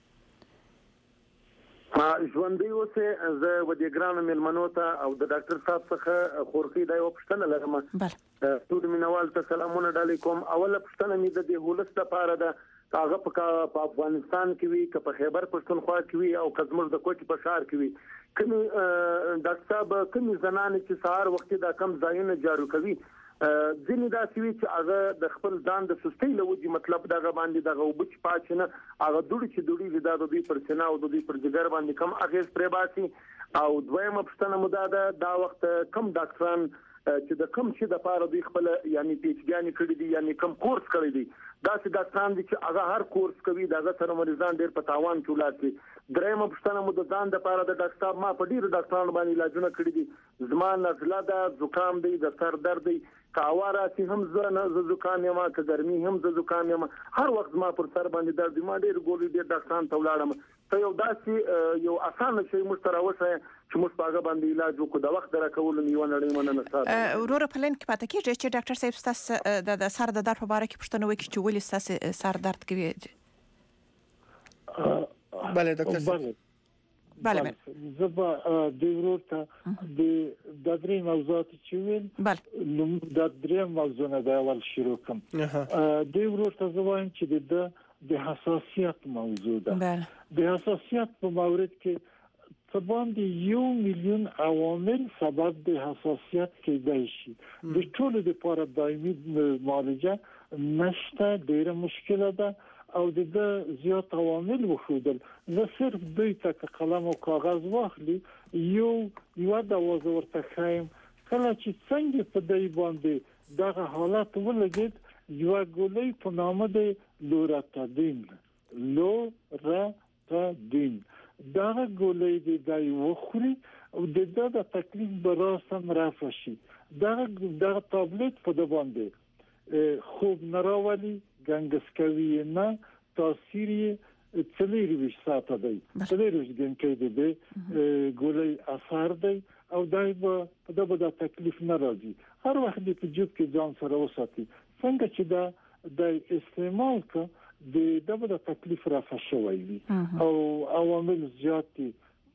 ژوندی اوسئ. زه ودې ګرانو میلمنو ته او د ډاکټر صاحب څخه خورخي دا یوه پوښتنه لرم. ټول مینوال ته سلامونه ډالۍ کوم. اوله پوښتنه مې د دې هولس لپاره ده هغه په افغانستان کې وي که په خیبر پښتونخوا کې وي او که زموږ د کوټې په ښار کې وي کومې ډاکټر صاحب کومې زنانې چې سهار وختي دا کم ځایونه جارو کوي ځینې داسې وي چې هغه د خپل ځان د سستۍ له وجې مطلب دغه باندې دغه اوبه چې پاتې نه هغه دوړې چې دوړېږي دا د دوی پر سینه او د دوی پر جګر باندې کم اغېز پرې باسي. او دویمه پوښتنه مو دا ده دا وخت کم ډاکټران چې د کم شي د پاره دوی خپل یعنی پیچګانی کړی دي یعنی کم کورس کړی دي داسې ډاکټران دي چې هغه هر کورس کوي دغه سره مریضان ډېر په تاوان کې ولاړ. درېمه پوښتنه مو د ځان د پاره د ډاکټر صاحب ما په ډیرو ډاکټرانو باندې علاجونه کړی دي. زما نزله ده، زکام دی، د سر درد دی، کاواره سي هم زه نه زکام یم، که ګرمي هم زه زکام یم، هر وخت ما پر سر باندې درد دی. ما ډېر ګولې ډېر ډاکټران ته ولاړم. ته یو داسې یو اسانه شی موږ ته راوښیه چې موږ په هغه باندې علاج وکړو. د وخت د راکولو نه یوه نړۍ مننه ستاسو. وروره په لین کې پاتې کېږي چې ډاکټر صاحب ستاسو د سر د درد په باره کې پوښتنه وکړي چې ولې ستاسو سر درد کوي. بله ډاکټر صاحب. بله بله زه به د ورور ته د درې موضوعات چې ویل د درې موضوعونه د اول شروع کوم. د ورور ته زه وایم چې د د حساسیت موضوع ده. د حساسیت په مورد کې څه باندې یو میلیون عوامل سبب د حساسیت کېدای شي. د ټولو لپاره دایمي معالجه نشته، ډېره مشکله ده او د زیات عوامل وښودل. زه صرف دوی ته قلم او کاغذ واخلي یو یو دوا ورته ښیم کله چې څنګه په دای باندې دغه حالت ولګید یو ګولۍ په نامه د لوراتادین لوراتادین دغه ګولۍ د دای وخوري او د دغه تکلیف به راسم رافع شي. دغه دغه تابلت په د باندې خوب نراولي، ګنګسکوي نه، تاثیر څلورویشت ساعته دی، څلورویشت ګنټې دی ګولۍ اثر دی او دای به په دغه د تکلیف نه راځي. هر وخت په جوب کې ځان سره وساتي څنګه چې دا د استعمال کا د دغه د تکلیف رافع شوی وي او عوامل زیات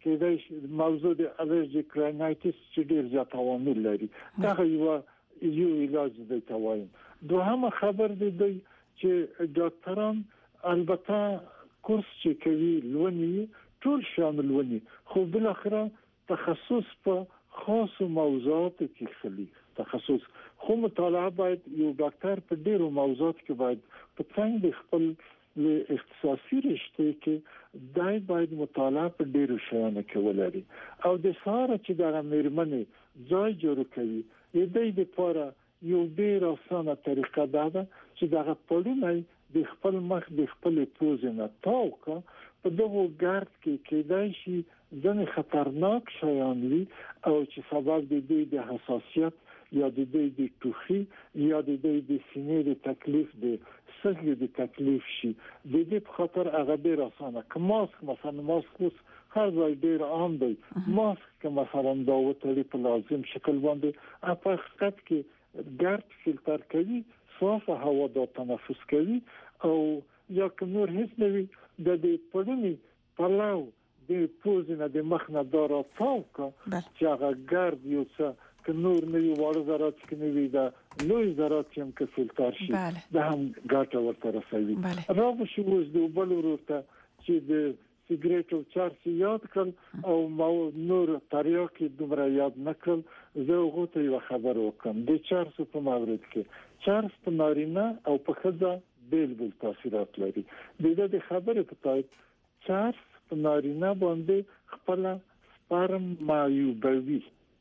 کېدای شي موضوع د الرجیک رینایټس چې ډیر زیات عوامل لري دا یو یو علاج دی توایم. دوهمه خبر دی چې ډاکټران البته کورس چې کوي لونی ټول شامل ونی خو بل اخره تخصص په خاص موضوعات کې خلی تخصص خو مطالعه باید یو ډاکټر په ډیرو موضوعات کې باید په څنګه خپل اختصاصي رشته کې دای باید مطالعه په ډیرو شیانو کې ولري او د ساره چې دا مېرمنې ځای جوړ کوي دې د لپاره یو ډیر اسانه طریقه ده چې دا په د خپل مخ د خپل پوزنه تاوکه په دغه ګارد کې کېدای شي ځنې خطرناک شیان وي او چې سبب د دوی د حساسیت یا د دوی د ټوخي یا د دوی د سینې د تکلیف د سږي د تکلیف شي د دې په خاطر هغه ډیر اسانه کماسک مثلا ماسک هر ځای ډیر عام دی ماسک مثلا دا وتړي په لازم شکل باندې په حقیقت کې ګارد فلټر کوي صافه هوا د تنفس کوي او یا کومور هیڅ نه وي د دې پړنی پلاو د پوزنه د مخنه دارا تاوکا چې هغه ګارد یو څه کومور نه وي وړ زرات کې نه وي دا لوی زرات هم کې فلټر شي دا هم ګټه ورته رسوي راو شي اوس د بل ورته چې د سیګریټ او چرس یاد کړ او ما نور تریاکي دومره یاد نکړل زه غوته یو خبر وکم د چرس په مورد کې چرس په نارینه او په ښځه بیل بیل تاثیرات لري د دې خبرې په تایید چرس په نارینه باندې خپل سپرم مایوبوي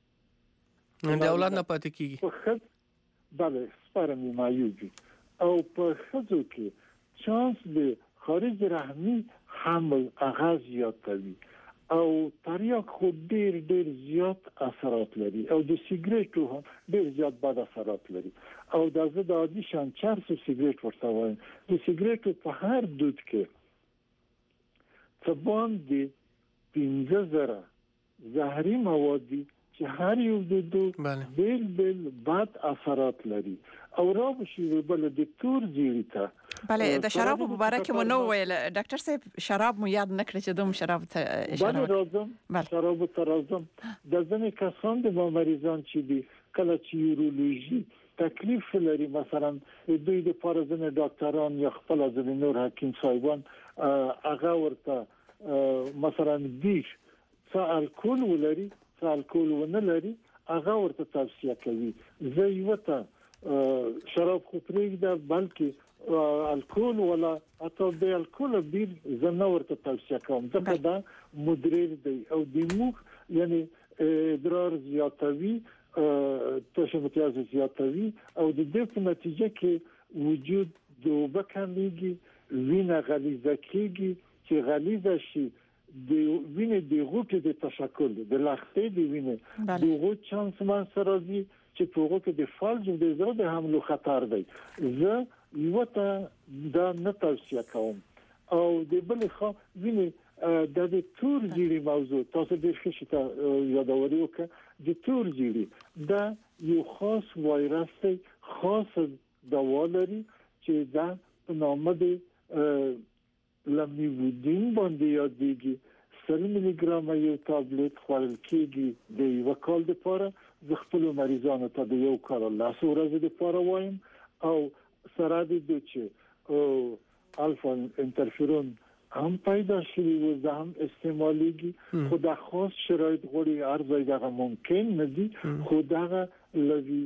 د اولاد نه پاتې کیږي په ښځه بله سپرم مایوبوي او په ښځو کې چانس د خارج رحمی حمل اغاز زیاتوي او تریاک خو ډیر ډیر زیات اثرات لري او د سیګریټو هم ډیر زیات بد اثرات لري او د زړه د عادي شان چرس او سیګریټ ورته وایم د سیګریټو په هر دود کې څه باندې پنځه زره زهري مواد چې هر یو د دوه بیل بیل بد اثرات لري او راوشي بل د تور زیړی بله د شراب مبارک مو نو ویل ډاکټر صاحب شراب مو یاد نکړي چې دوم شراب ته اشاره وکړم شراب ته راځم د ځنې کسان د مریضان چې دي کله چې یورولوژي تکلیف لري مثلا دوی د پارازن ډاکټران یا خپل ځنې نور حکیم صاحبان هغه ورته مثلا دیر څه الکول ولري څه الکول ونه لري هغه ورته توصیه کوي زه یو ته شراب خو پرېږده بلکې الکول ولا اته د الکول بیر زنه ورته توصیه کوم ځکه دا مدریر دی او د موخ یعنی ادرار زیاتوي تشنجات زیاتوي او د دې په نتیجه کې وجود د وبکانېږي وینه غلیظه کېږي چې غلیظه شي د وینې د غوټې د تشکل د لختې د وینې د غوټ چانس من سره دي چې په غوټه د فالج د زړه د حملو خطر دی زه یو ته دا نه توصیه کوم او د بل خو وینې د دې تور زیری موضوع تاسو د ښه ته یادوري وکړه د تور زیری دا یو خاص وایرس دی خاص دوا لري چې دا په نامه دی لمیودین باندې یادېږي سل میلی ګرام یو ټابلیټ خوړل کېږي د یو کال لپاره زه خپل مریضانو ته د یو کال لاس ورځې لپاره وایم او سره د چې الفا انټرفیرون هم پیدا شوی و زه هم استعمالیږي خو دا خاص شرایط غوړي ارزای دغه ممکن نه دي خو دغه لوي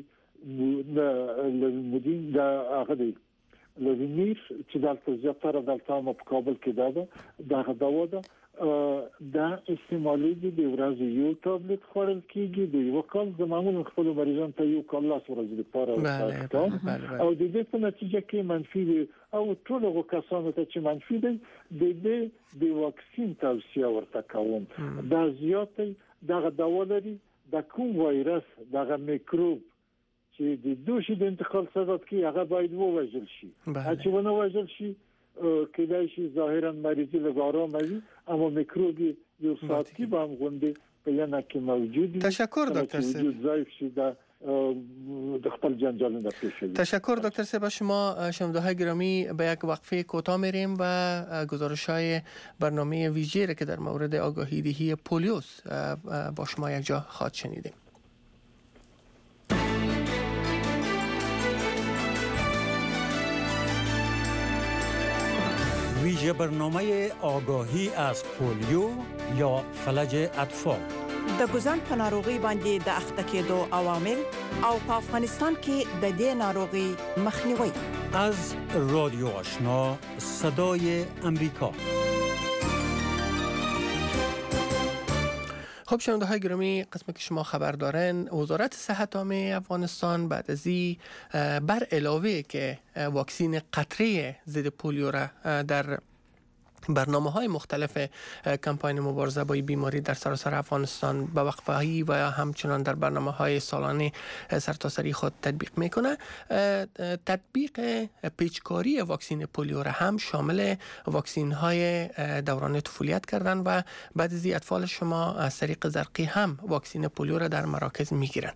مدین دا هغه دی لوینیر چې دلته زیاتره دلته په کابل کې ده دغه دوا ده دا استعمالیږي د ورځې یو ټابلیټ خوړل کېږي د یو کال د معمولا خپل مریضان ته یو کال لاس ورځې لپاره او د دې په نتیجه کې منفي دي او ټول هغه کسانو ته چې منفي دي د دې د واکسین توصیه ورته کوم دا زیاتې دغه دوا لري د کوم وایرس دغه میکروب چې د دوشي د انتقال سبب کوي هغه باید ووژل شي چې ونه وژل شي کېدای شي ظاهرا مریضي لګارامه وي اما میکروب یو ساعت کې به هم غونډې په یانه کې موجود دي تشکر دکتر صاحب ضعیف شي دا د خپل جنجالونه پیش شوی. تشکر دکتر صاحب. شما شنونده‌های گرامی به یک وقفه کوتاه میریم و گزارش‌های برنامه ویژه را که در مورد آگاهی دهی پولیوس با شما یک جا خواهد شنیدیم. ویژه برنامه آگاهی از پولیو یا فلج اطفال. د ګوزن په ناروغي باندې د اخته کېدو عوامل او په افغانستان کې د دې ناروغي مخنیوي. از رادیو آشنا صدای امریکا. خب شنونده‌های گرامی، قسمی که شما خبر دارن، وزارت صحت عامه افغانستان بعد از این بر علاوه که واکسین قطره ضد پولیو را در برنامه‌های مختلف کمپاین مبارزه با بیماری در سراسر افغانستان به وقفه‌ای و همچنان در برنامه‌های سالانه سرتاسری خود تطبیق میکنه، تطبیق پیچکاری واکسین پولیو را هم شامل واکسین‌های دوران طفولیت کردن و بعد از این اطفال شما از طریق زرقی هم واکسین پولیو را در مراکز میگیرن.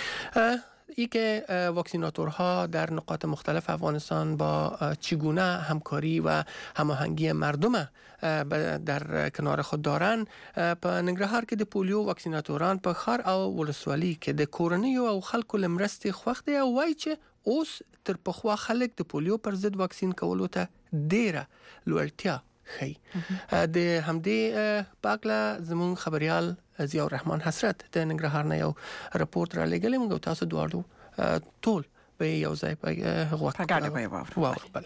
ای که واکسیناتورها در نقاط مختلف افغانستان با چگونه همکاری و هماهنگی مردم در کنار خود دارن، په ننګرهار کې د پولیو واکسیناتوران په خار او ولسوالۍ کې د کورنۍ او خلکو لمرستې خوښ دي او وایي چې اوس تر پخوا خلک د پولیو پر ضد واکسین کولو ته ډیره لوړتیا ښیي. د همدې پاکله زمون خبريال ضیاء الرحمن حسرت د ننګرهار نه یو رپورت را لګلې، موږ تاسو دواړو ټول به یو ځای په غوږ واورو. بله،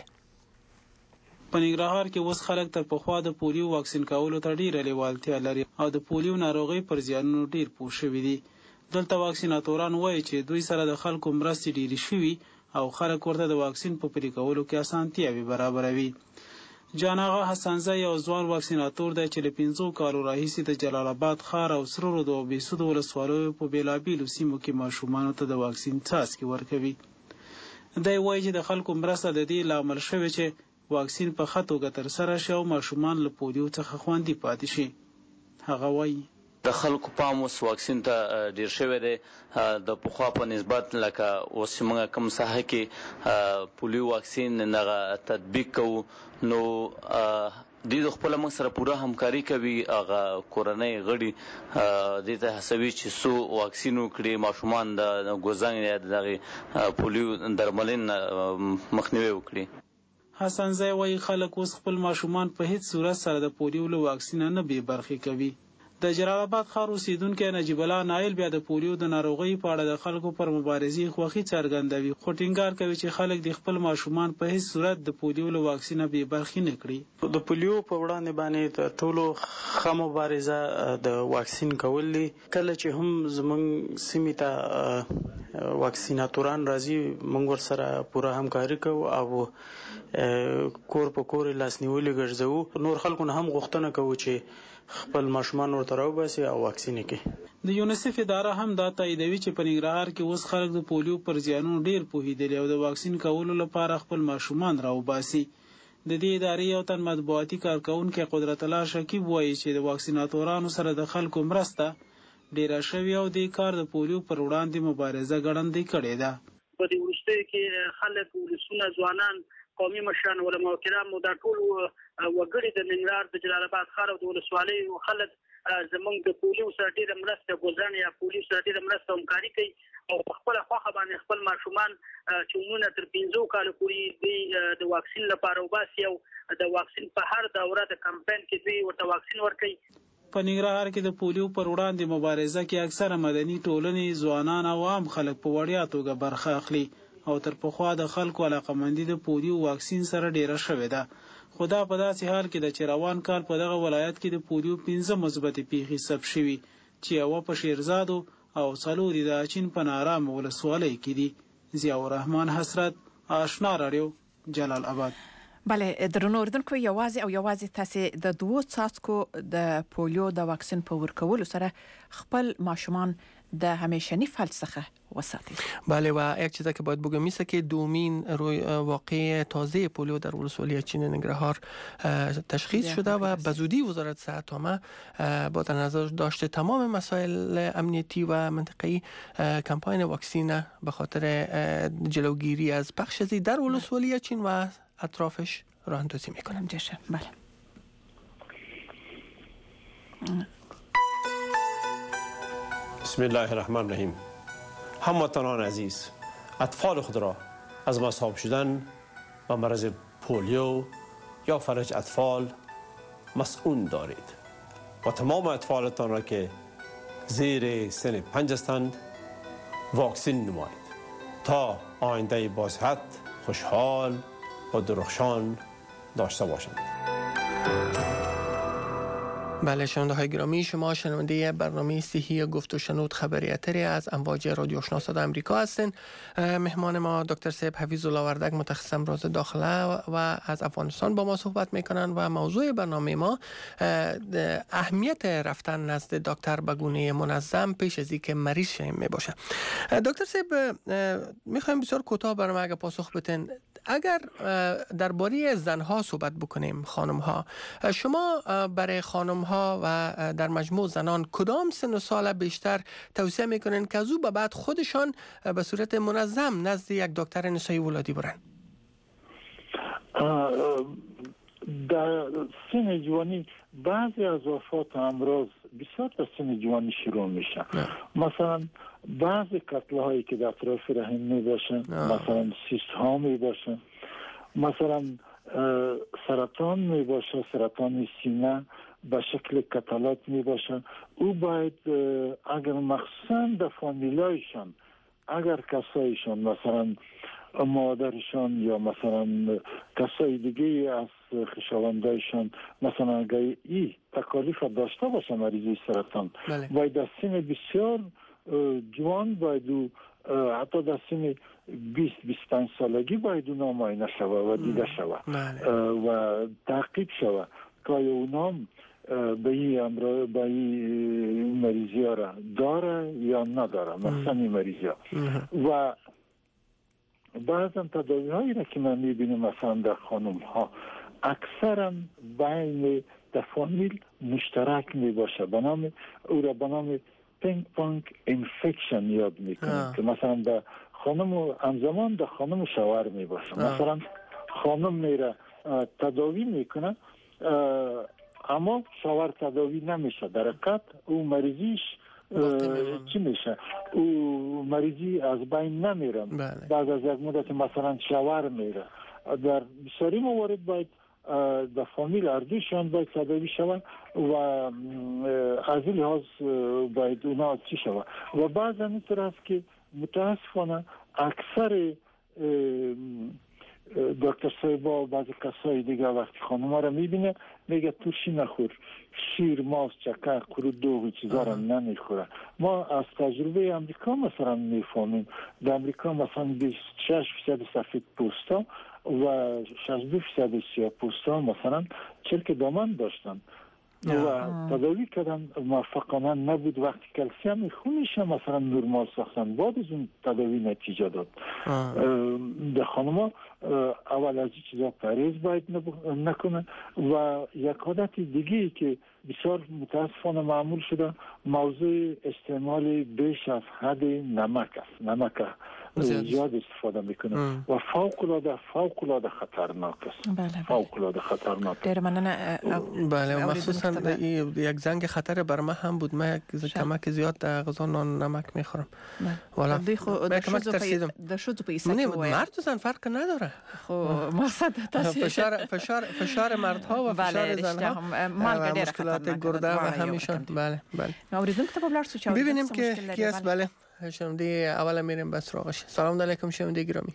په ننګرهار کې اوس خلک تر پخوا د پولیو واکسین کولو ته ډیره لیوالتیا لري او د پولیو ناروغي پر زیانونو ډیر پوه شوي دي. دلته واکسیناتوران وایي چې دوی سره د خلکو مرستې ډیرې شوي او خلک ورته د واکسین په پلي کولو کې اسانتیاوې برابروي. جان آغا حسنزه یو ځوان واکسیناتور دی چې له پنځو کالو راهیسې د جلال آباد ښار او سره رود او بېسود ولسوالیو په بېلابېلو سیمو کې ماشومانو ته د واکسین څاڅکي ورکوي. دی وایي چې د خلکو مرسته د دې لامل شوې چې واکسین په ښه توګه ترسره شي او ماشومان له پولیو څخه خوندي پاتې شي. هغه وایي د خلکو پام اوس واکسین ته ډیر شوی دی، د پخوا په نسبت لکه اوس چې موږ کوم ساحه کې پولیو واکسین هغه تطبیق کوو، نو دوی د خپله موږ سره پوره همکاري کوي. هغه کورنۍ غړي دې ته هڅوي چې څو واکسین وکړي، ماشومان د ګوزنګ یا د دغې پولیو درملنې مخنیوی وکړي. حسنزی وایي خلک اوس خپل ماشومان په هیڅ صورت سره د پولیو له واکسینه نه بې برخې کوي. د جلال آباد ښار اوسیدونکی نجیب الله نایل بیا د پولیو د ناروغۍ په اړه د خلکو پر مبارزې خوښي څرګندوي، خو ټینګار کوي چې خلک د خپل ماشومان په هیڅ صورت د پولیو له واکسینه بې برخې نه کړي. د پولیو په وړاندې باندې تر ټولو ښه مبارزه د واکسین کول دي. کله چې هم زموږ سیمې ته واکسیناتوران راځي، موږ ورسره پوره همکاري کوو او کور په کور لاسنیولي ګرځوو. نور خلکو نه هم غوښتنه کوو چې خپل ماشومان ورته راوباسي او واکسین کړي. د یونیسف اداره هم دا تاییدوي چې په ننګرهار کې اوس خلک د پولیو پر زیانونو ډیر پوهېدلي او د واکسین کولو لپاره خپل ماشومان راوباسي. د دې ادارې یو تن مطبوعاتي کارکونکی قدرت الله شکیب وایي چې د واکسیناتورانو سره د خلکو مرسته ډیره شوې او د کار د پولیو پر وړاندې مبارزه ګړندۍ کړې ده. په دې وروستیو کې خلک ولسونه، ځوانان، قومي مشران، علما کرام او دا ټول وګړي د ننګرهار د جلال آباد ښار او د ولسوالیو خلک زموږ د پولیو سره ډېره مرسته، ګوزن یا پولیو سره ډېره مرسته او همکاري کوي او په خپله خوښه باندې خپل ماشومان چې عموماً تر پنځو کالو پورې دوی د واکسین لپاره وباسي او د واکسین په هر دوره د کمپاین کې دوی ورته واکسین ورکوي. په ننګرهار کې د پولیو پر وړاندې مبارزه کې اکثره مدني ټولنې، ځوانان او عام خلک په وړیا توګه برخه اخلي او تر پخوا د خلکو علاقمندي د پولیو واکسین سره ډیره شوې ده. خو دا په داسې حال کې ده چې روان کال په دغه ولایت کې د پولیو پنځه مثبتې پیښې ثبت شوي چې یوه په شیرزادو او څلور یې د اچین په نارام ولسوالۍ کې دي. ضیاء الرحمن حسرت، آشنا راډیو، جلال آباد. بله درنو اردوونکو، یوازې او یوازې تاسې د دوو څاڅکو د پولیو د واکسین په ورکولو سره خپل ماشومان د همیشنی فلسفه وساتید. بله و یک چیزی که باید بگم میسه که دومین روی واقع تازه پولیو در ولسوالی چین ننگرهار تشخیص شده و به زودی وزارت صحت عامه با در نظر داشته تمام مسائل امنیتی و منطقه‌ای کمپاین واکسین به خاطر جلوگیری از پخش زی در ولسوالی چین و اطرافش راه اندازی میکنه. جشه. بله. بسم الله الرحمن الرحیم. هموطنان عزیز، اطفال خود را از مصاب شدن و مرض پولیو یا فلج اطفال مسئول دارید و تمام اطفالتان را که زیر سن پنج هستند واکسین نمایید تا آینده باصحت، خوشحال و درخشان داشته باشند. بله شنونده های گرامی، شما شنونده برنامه صحی گفت و شنود خبریاتری از امواج رادیو آشنا صدای آمریکا هستین. مهمان ما دکتر سیب حفیظ الله وردک متخصص امراض داخله و از افغانستان با ما صحبت میکنن و موضوع برنامه ما اهمیت رفتن نزد دکتر به گونه منظم پیش از اینکه مریض شیم می باشه. دکتر سیب میخوایم بسیار کوتاه برنامه اگه پاسخ بدین. اگر درباره زنها صحبت بکنیم، خانم ها، شما برای خانم ها و در مجموع زنان کدام سن و سال بیشتر توصیه میکنین که از او به بعد خودشان به صورت منظم نزد یک دکتر نسایی ولادی برن؟ در سن جوانی بعضی از وفات امراض بسیار در سن جوانی شروع میشن. مثلا بعضی قتل هایی که در اطراف رحم می باشن، مثلا سیست ها می باشن، مثلا سرطان می باشه، سرطان سینه به شکل کتلات می باشه. او باید اگر مخصوصا در فامیلایشان، اگر کسایشان مثلا مادرشان یا مثلا کسای دیگه از خویشاوندایشان مثلا اگر ای تکالیف داشته باشه مریضی سرطان، بله. باید در سن بسیار جوان باید او حتی در سن بیست بیست و پنج سالگی باید اونا معاینه شوه و دیده شوه و تعقیب شوه که اونا به این امراض به این مریضی ها را داره یا نداره، مثلا این مریضی ها. و بعضا تداوی هایی را که من میبینم مثلا در خانم ها اکثرا بین در فامیل مشترک میباشه، به نام او را به نام پینگ پونگ انفکشن یاد میکنیم که مثلا در خانم همزمان در خانم شوهر میباشه. مثلا خانم میره تداوی میکنه اما شوهر تداوی نمیشه، در حقیقت او مریضیش چی میشه؟ او مریضی از بین نمیره. بعد از یک مدت مثلا شوهر میره. در بسیاری موارد باید در فامیل اردوشان باید تداوی شوند و از این لحاظ باید اونا چی شوند. و بعض اینطور است که متاسفانه اکثر دکتر صاحبا و بعضی کسای دیگه وقتی خانم ها را میبینه میگه ترشی نخور، شیر، ماست، چکه، قرود، دوغ چیزا را نمیخوره. ما از تجربه امریکا مثلا میفهمیم. در امریکا مثلا بیست و شش درصد سفید پوستا و شصت و دو درصد سیاه پوستا مثلا چرک دامن داشتن و تداوی کردن موفقانه نبود. وقتی کلسیم خونش مثلا نرمال ساختن، بعد از اون تداوی نتیجه داد. در خانما اول از این چیزا پرهیز باید نکنن. و یک عادت دیگه که بسیار متاسفانه معمول شده موضوع استعمال بیش از حد نمک است. نمک زیاد استفاده میکنه و فوق العاده فوق العاده خطرناک است. بله فوق العاده خطرناک. دیر مننه. بله و مخصوصا یک زنگ خطر بر من هم بود. من کمک زیاد در غذا نان نمک میخورم. والا دوی خو در شوزو در شوزو پیسه که مرد و زن فرق نداره. خو مقصد فشار فشار فشار مردها و فشار زنها مالګه ډیره مشکلات گرده و همیشون. بله بله. اوریدونکو ته بلار سوچ ببینیم که کی است. بله شنونده اول میریم به سراغش. سلام علیکم شنونده گرامی.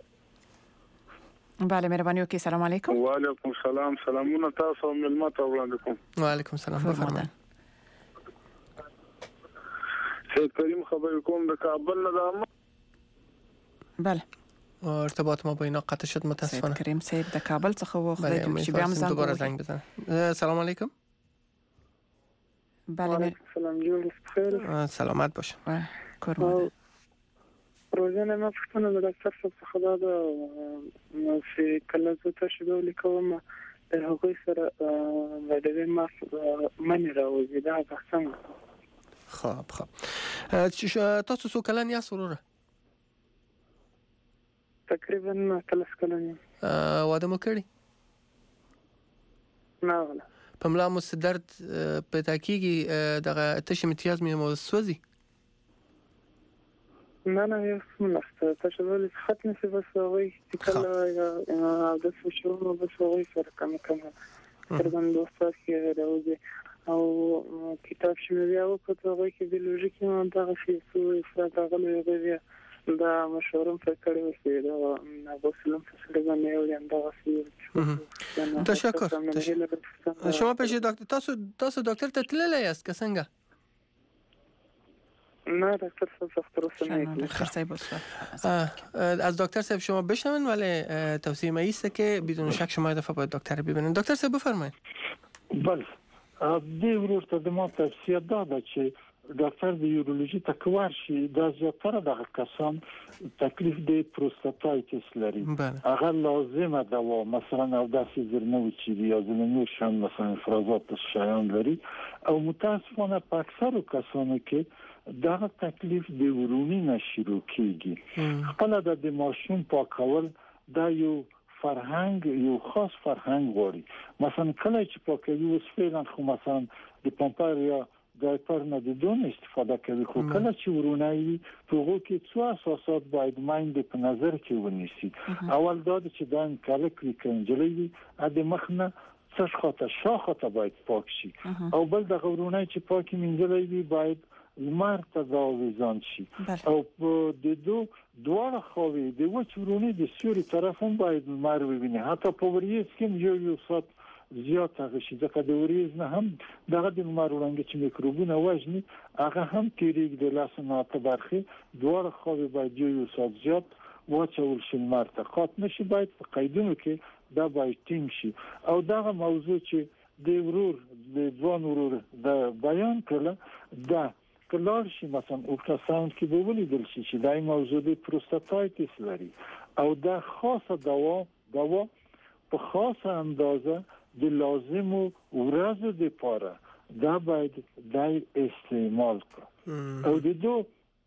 بله مهرباني وکي. سلام علیکم. و علیکم سلام. سلامونه تاسو ملمت وړاندې کوم. و علیکم سلام. بفرمایئ. سید کریم خبر کوم د کابل نه. بله ارتباط ما با اینا قطع شد متاسفانه. سید کریم سید د کابل څخه و خدای دې چې بیا هم دوباره زنگ بزنه. سلام علیکم. بله سلام جوړ بخیر سلامت باشه کورمه روزانه ما پښتنه د ډاکټر صاحب څخه دا د چې کله زه تاسو ته لیکوم د هغوی سره د دې ما منی راوځي دا څنګه خب خب تاسو څو کلن یاست وروره تقریبا ثلاث کلن واده مو کړی نه ولا په ملا مو درد پیدا کیږي دغه تشم امتیاز مې مو سوځي نه نه یو څه تاسو ولې ختم شي بس وای چې کله د څه شو نو بس وای سره کم کم ترګن دوستات کې راوځي او کتاب شمه بیا وکړو وای کې بیولوژیکي ما دغه شی څو افراط غلې غوږی دا مشورم فکر وسی دا نبوسلم فسره باندې یو انده وسی تشکر شما پیش دکتر تاسو تاسو دکتر ته تللی است که څنګه نه دکتر صاحب دکتر صاحب از دکتر صاحب شما بشنون ولی توصیه ما است که بدون شک شما دفعه باید دکتر ببینید. دکتر صاحب بفرمایید. بله دی ورور ته د ما توصیه ده چې ډاکټر د یورولوژي تکوار شي دا زیاتره د کسان تکلیف د پروستاتایتس لري هغه لازمه دوا مثلا او داسې زرنوي چې یا زلمو شان مثلا افرازات شایان لري او متاسفانه په اکثرو کسانو کې دا تکلیف د ورونی نشرو کیږي خپل د ماشوم پاکول دا یو فرهنګ یو خاص فرهنګ غواړي مثلا کله چې پاکوي اوس فعلا خو مثلا د پمپر یا دایپر نه د دون استفاده کوي خو کله چې ورونی توغو کې څو اساسات باید مایند په نظر کې ونیسي اول دا چې دا کله کې کنجلي د مخنه څه خاطر شاخه باید پاک شي او بل د ورونی چې پاکي منځلې باید لمر ته داویزان شي او د دو دوه خوي د وچورونی د سوري طرف هم باید لمر وویني حتی په وریځ کې یو یو سات زیات هغه شي ځکه د وریځ نه هم دغه د لمر وړاندې چې میکروبونه وژني هغه هم تیریږي د لاسونو ته برخي دوه خوي باید یو یو سات زیات واچول شي لمر ته قات نشي باید په قیدونو کې دا باید ټینګ شي او دغه موضوع چې د ورور د ځوان ورور د بیان کړه دا کلار شي مثلا اولتراساوند کې به ولیدل شي چې دای موضوع د پروستاتایتس لري او دا خاصه دوا دوا په خاصه اندازه د لازم ورځ د پاره دا باید دای استعمال کړه او د دو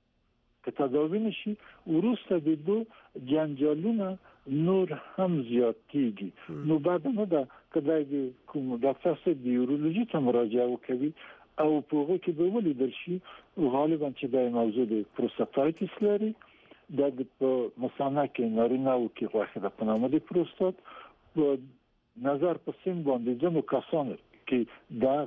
که تداوی نشي ورسته د دو جنجالونه نور هم زیات کیږي نو بعد نه دا کدای کوم ډاکټر سره د یورولوژي ته مراجعه وکړي او په هغه کې به ولیدل شي غالبا چې د موضوع د پروستاتایتس لري د مثلا کې نارینه او کې واخده په نامه د پروستات په نظر په سیم باندې ځنو کسانو کې دا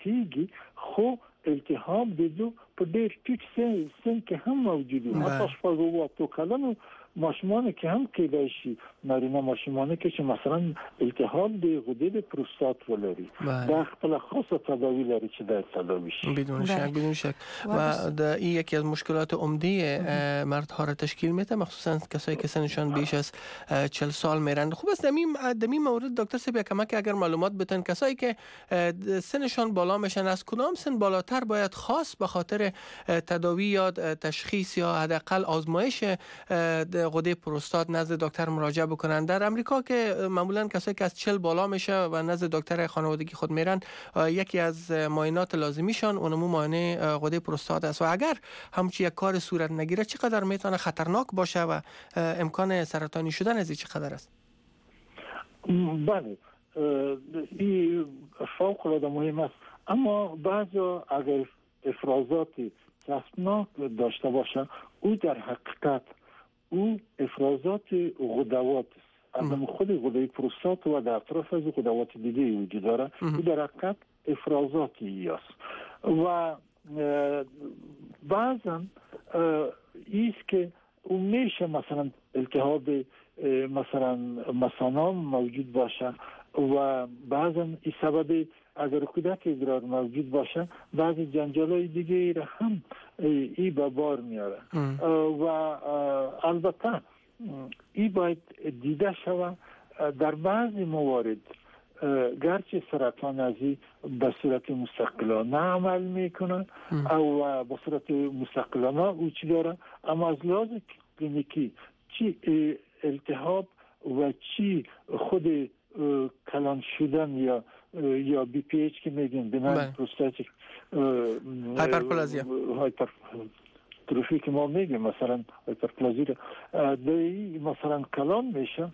غټیږي خو التهاب د دو په ډېر ټیټ سن کې هم موجود دی تاسو په وګورئ کلمه ماشومان کې هم کېدای شي نارینه ماشومان کې چې مثلا التهاب د غده د پروستات ولري دا خپل خاصه تداوی لري چې دا تداوی شي بدون شک بدون شک و د این یکی از مشکلات عمده مردها را تشکیل میده مخصوصا کسایی که سنشان بیش از چهل سال میرن. خوب است دمیم دمیم مورد دکتر صاحب کمک اگر معلومات بتن کسایی که سنشان بالا میشن از کدام سن بالاتر باید خاص به خاطر تداوی یا تشخیص یا حداقل آزمایش غده پروستات نزد دکتر مراجعه بکنن؟ در امریکا که معمولا کسایی که از چهل بالا میشه و نزد دکتر خانوادگی خود میرن یکی از معاینات لازمیشان اونمو معاینه غده پروستات است و اگر همچی یک کار صورت نگیره چقدر میتونه خطرناک باشه و امکان سرطانی شدن از این چقدر است؟ بله این فوق العاده مهم است اما بعضی اگر افرازات ترسناک داشته باشه او در حقیقت او افرازات غدوات است از خود غده پروستات و در اطراف از غدوات دیگه وجود داره او در حقیقت افرازاتی است و بعضا ایست که او میشه مثلا التهاب مثلا مثلا موجود باشه و بعضا این سبب اگر کودک ادرار موجود باشه بعضی جنجالای دیگه را هم ای به بار میاره و البته ای باید دیده شود در بعضی موارد گرچه سرطان ازی به صورت مستقلانه عمل میکنه او به صورت مستقلانه او چی داره، اما از لحاظ کلینیکی چی التهاب و چی خود کلان شدن یا یا بی پی ایچ که میگن بنای پروستاتیک هایپرپلازیا هایپرتروفی که ما میگیم مثلا هایپرپلازی دی مثلا کلان میشه.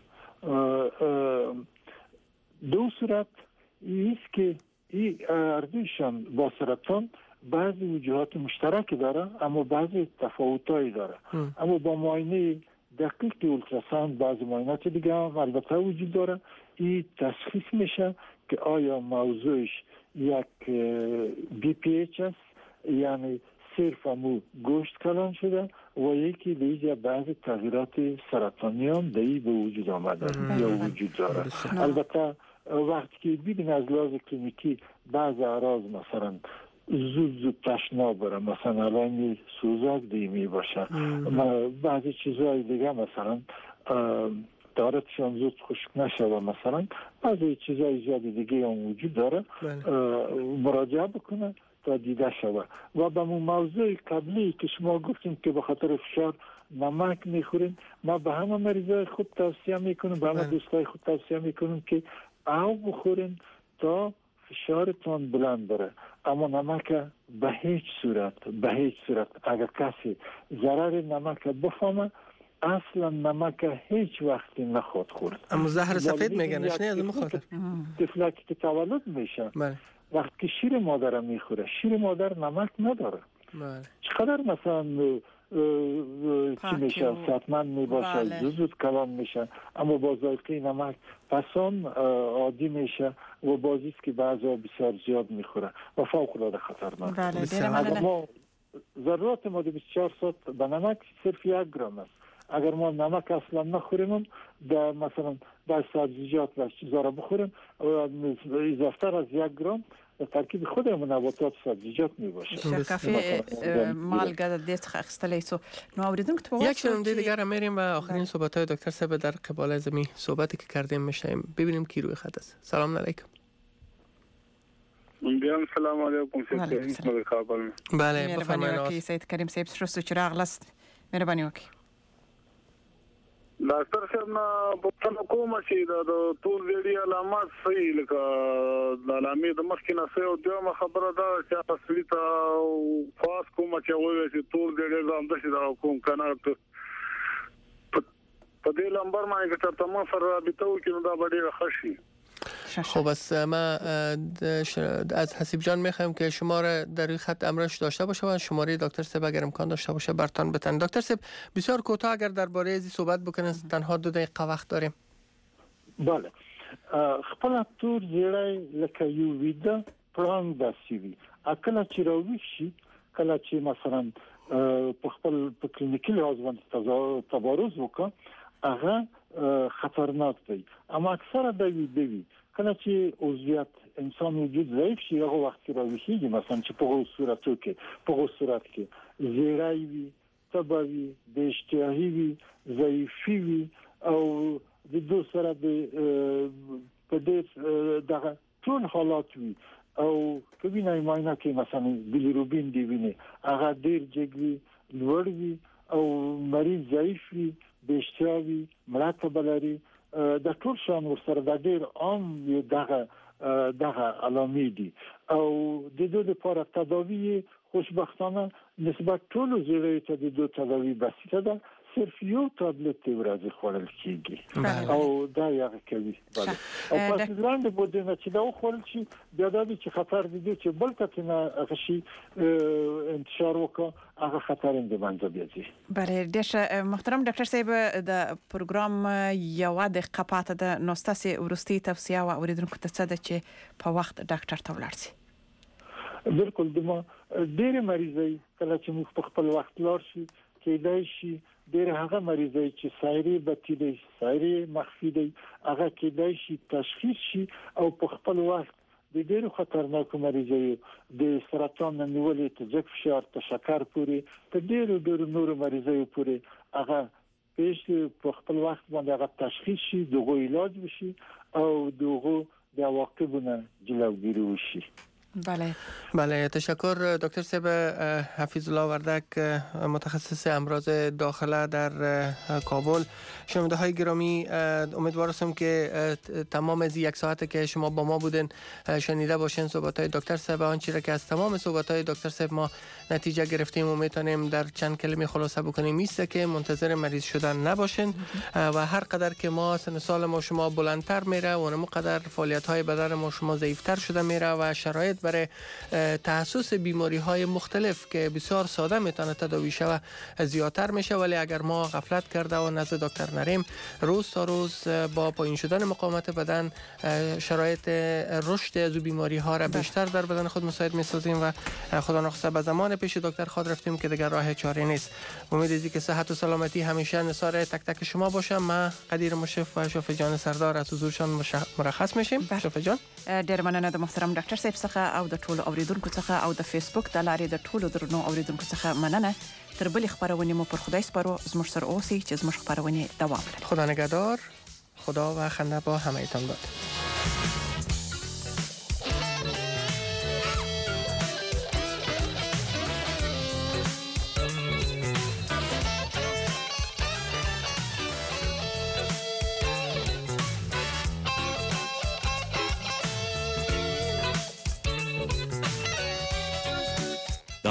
دو صورت ایست که این اردوشان با سرطان بعضی وجوهات مشترک داره اما بعضی تفاوتایی داره ام. اما با معاینه دقیق اولتراساوند بعضی معاینات دیگه هم البته وجود داره. این تشخیص میشه که آیا موضوعش یک بی پی ایچ است یعنی صرف همو گوشت کلان شده و یکی دیگه بعضی تغییرات سرطانی هم دی به وجود آمده یا وجود داره. البته وقتی که ببین از لحاظ کلینیکی بعض اعراض مثلا زود زود تشنا بره، مثلا علائم سوزاک دیمی باشه، بعضی چیزهای دیگه مثلا دارتشان زود خشک نشه و مثلا بعضی چیزهای زیاد دیگه هم وجود داره مراجعه بکنه تا دیده شود. و به موضوع قبلی که شما گفتیم که به خاطر فشار نمک میخورین، ما به همه مریضای خود توصیه میکنم، به همه دوستای خود توصیه میکنم که آب بخورین تا فشارتان بلند بره، اما نمک به هیچ صورت به هیچ صورت اگر کسی ضرر نمک بفهمه اصلا نمک هیچ وقتی نخواد خورد. اما زهر سفید میگنش نه از مخاطر طفلکی که تولد میشه وقتی شیر مادر میخوره، شیر مادر نمک نداره. بله. چقدر مثلا چی میشه صحتمند میباشه، بله. زود زود کلان میشه اما با ذائقه نمک پسان عادی میشه و بازیست که بعضا بسیار زیاد میخوره و فوق العاده خطرناک. بله. اگر ما ضرورت ما بیست و چهار ساعت به نمک صرف یک گرم است. اگر ما نمک اصلا نخوریم در مثلا در سبزیجات و چیزا را بخوریم اضافه از یک گرم ترکیب خودمون نباتات سبزیجات می باشه. شکافی مالگا دیت اخستلی سو نو اوریدونکو تو یک شنونده دیگر میریم و آخرین صحبت های دکتر صاحب در قبال زمین صحبتی که کردیم میشیم ببینیم کی روی خط است. سلام علیکم. بیان سلام علیکم سید کریم کابل. بله بفرمایید سید کریم صاحب شروع چراغ لاست مهرباني وکړئ. ډاکټر صاحب نه په کومه چې د ټول ویډي علامات صحیح لکه د علامې د مخکې نه سه او دوه خبره ده چې اصلي ته خاص کومه چې وایي چې ټول ویډي زم د شي دا کوم کنه په دې لمبر باندې چې تاسو سره رابطه وکړو دا ډېر ښه خب از ما از حسیب جان میخوایم که شما را در روی خط امرش داشته باشه و شماره دکتر صاحب اگر امکان داشته باشه برتان بتن. دکتر صاحب بسیار کوتاه اگر درباره ازی صحبت بکنید تنها دو دقیقه وقت داریم. بله خپل تور زیړی لکه یو ویده پران داسې وي اکله چې راویښ شي کله چې مثلا په خپل په کلینیکي لحاظ باندې تبارز وکړه هغه خطرناک دی اما اکثره د ویده وي کله چې عضویت انسان وجود ضعیف شي هغه وخت راویښیږي مثلا چې په صورتو کې په صورت کې زیړی وي تبوي د اشتهایی وي ضعیفي وي او د دوه سره د په دې دغه ټول حالات وي او کبي نه معاینه کې مثلا بیلیروبین دی ویني هغه ډیر جګوي لوړ وي او مریض ضعیف وي د اشتهایی مرتبه لري د ټول شان ورسره د ډیر عام دغه دغه علامې دي او د دوی لپاره تداوی خوشبختانه نسبت ټول زیړی ته د دوی تداوی بسیطه ده صرف یو تابلت ورځ خوړل کیږي او دا یو کوي بله او پس لاندې بوده نه چې دا خوړل شي بیا د دې خطر دي چې بل ته نه غشي انتشار وکړي هغه خطر اند باندې بیاځي. بله ډېر محترم ډاکټر صاحب د پروګرام یو د قپاته د نوستاسي ورستي توصيه او اوریدونکو ته څه ده چې په وخت ډاکټر ته ولاړ شي. بالکل د ما ډېر مریضای کله چې موږ په خپل وخت لاړ شي کېدای شي ډېر هغه مریضای چې سایري بتیلي سایري مخفي دي هغه کېدای شي تشخیص شي او په خپل وخت د ډېر خطرناک مریضای د سرطان نیولې ته ځکه فشار ته شکر پوري ته ډېر ډېر نور مریضای پوري هغه پیش په خپل وخت باندې هغه تشخیص شي دغه علاج وشي او دغه د عواقبونو جلوگیری وشي. بله بله تشکر دکتر صاحب. حفیظ الله وردک متخصص امراض داخله در کابل. شنونده های گرامی امیدوار هستم که تمام از یک ساعت که شما با ما بودین شنیده باشین صحبت های دکتر صاحب. آنچه را که از تمام صحبت های دکتر صاحب ما نتیجه گرفتیم و میتونیم در چند کلمه خلاصه بکنیم ایست که منتظر مریض شدن نباشین و هر قدر که ما سن سال ما شما بلندتر میره و اونم قدر فعالیت های بدن ما شما ضعیفتر شده میره و شرایط برای تخصص بیماری های مختلف که بسیار ساده میتونه تداوی شوه زیادتر میشه. ولی اگر ما غفلت کرده و نزد دکتر نریم روز تا روز با پایین شدن مقاومت بدن شرایط رشد از بیماری ها را بیشتر در بدن خود مساعد میسازیم و خدا نخواسته به زمان پیش دکتر خود رفتیم که دیگر راه چاره نیست. امید از که صحت و سلامتی همیشه نثار تک تک شما باشه. ما قدیر مشرف و شفیع جان سردار از حضورشان مرخص میشیم. شفیع جان ډیر مننه د محترم ډاکټر صاحب څخه او د ټولو اوریدونکو څخه او د فیسبوک د لارې د ټولو درنو اوریدونکو څخه مننه. تر بلې خبرونه مو پر خدای سپارو. زموږ سره اوسئ چې زموږ خبرونه دوام لري. خدا نگهدار. خدا و خنده با همه‌تان باد.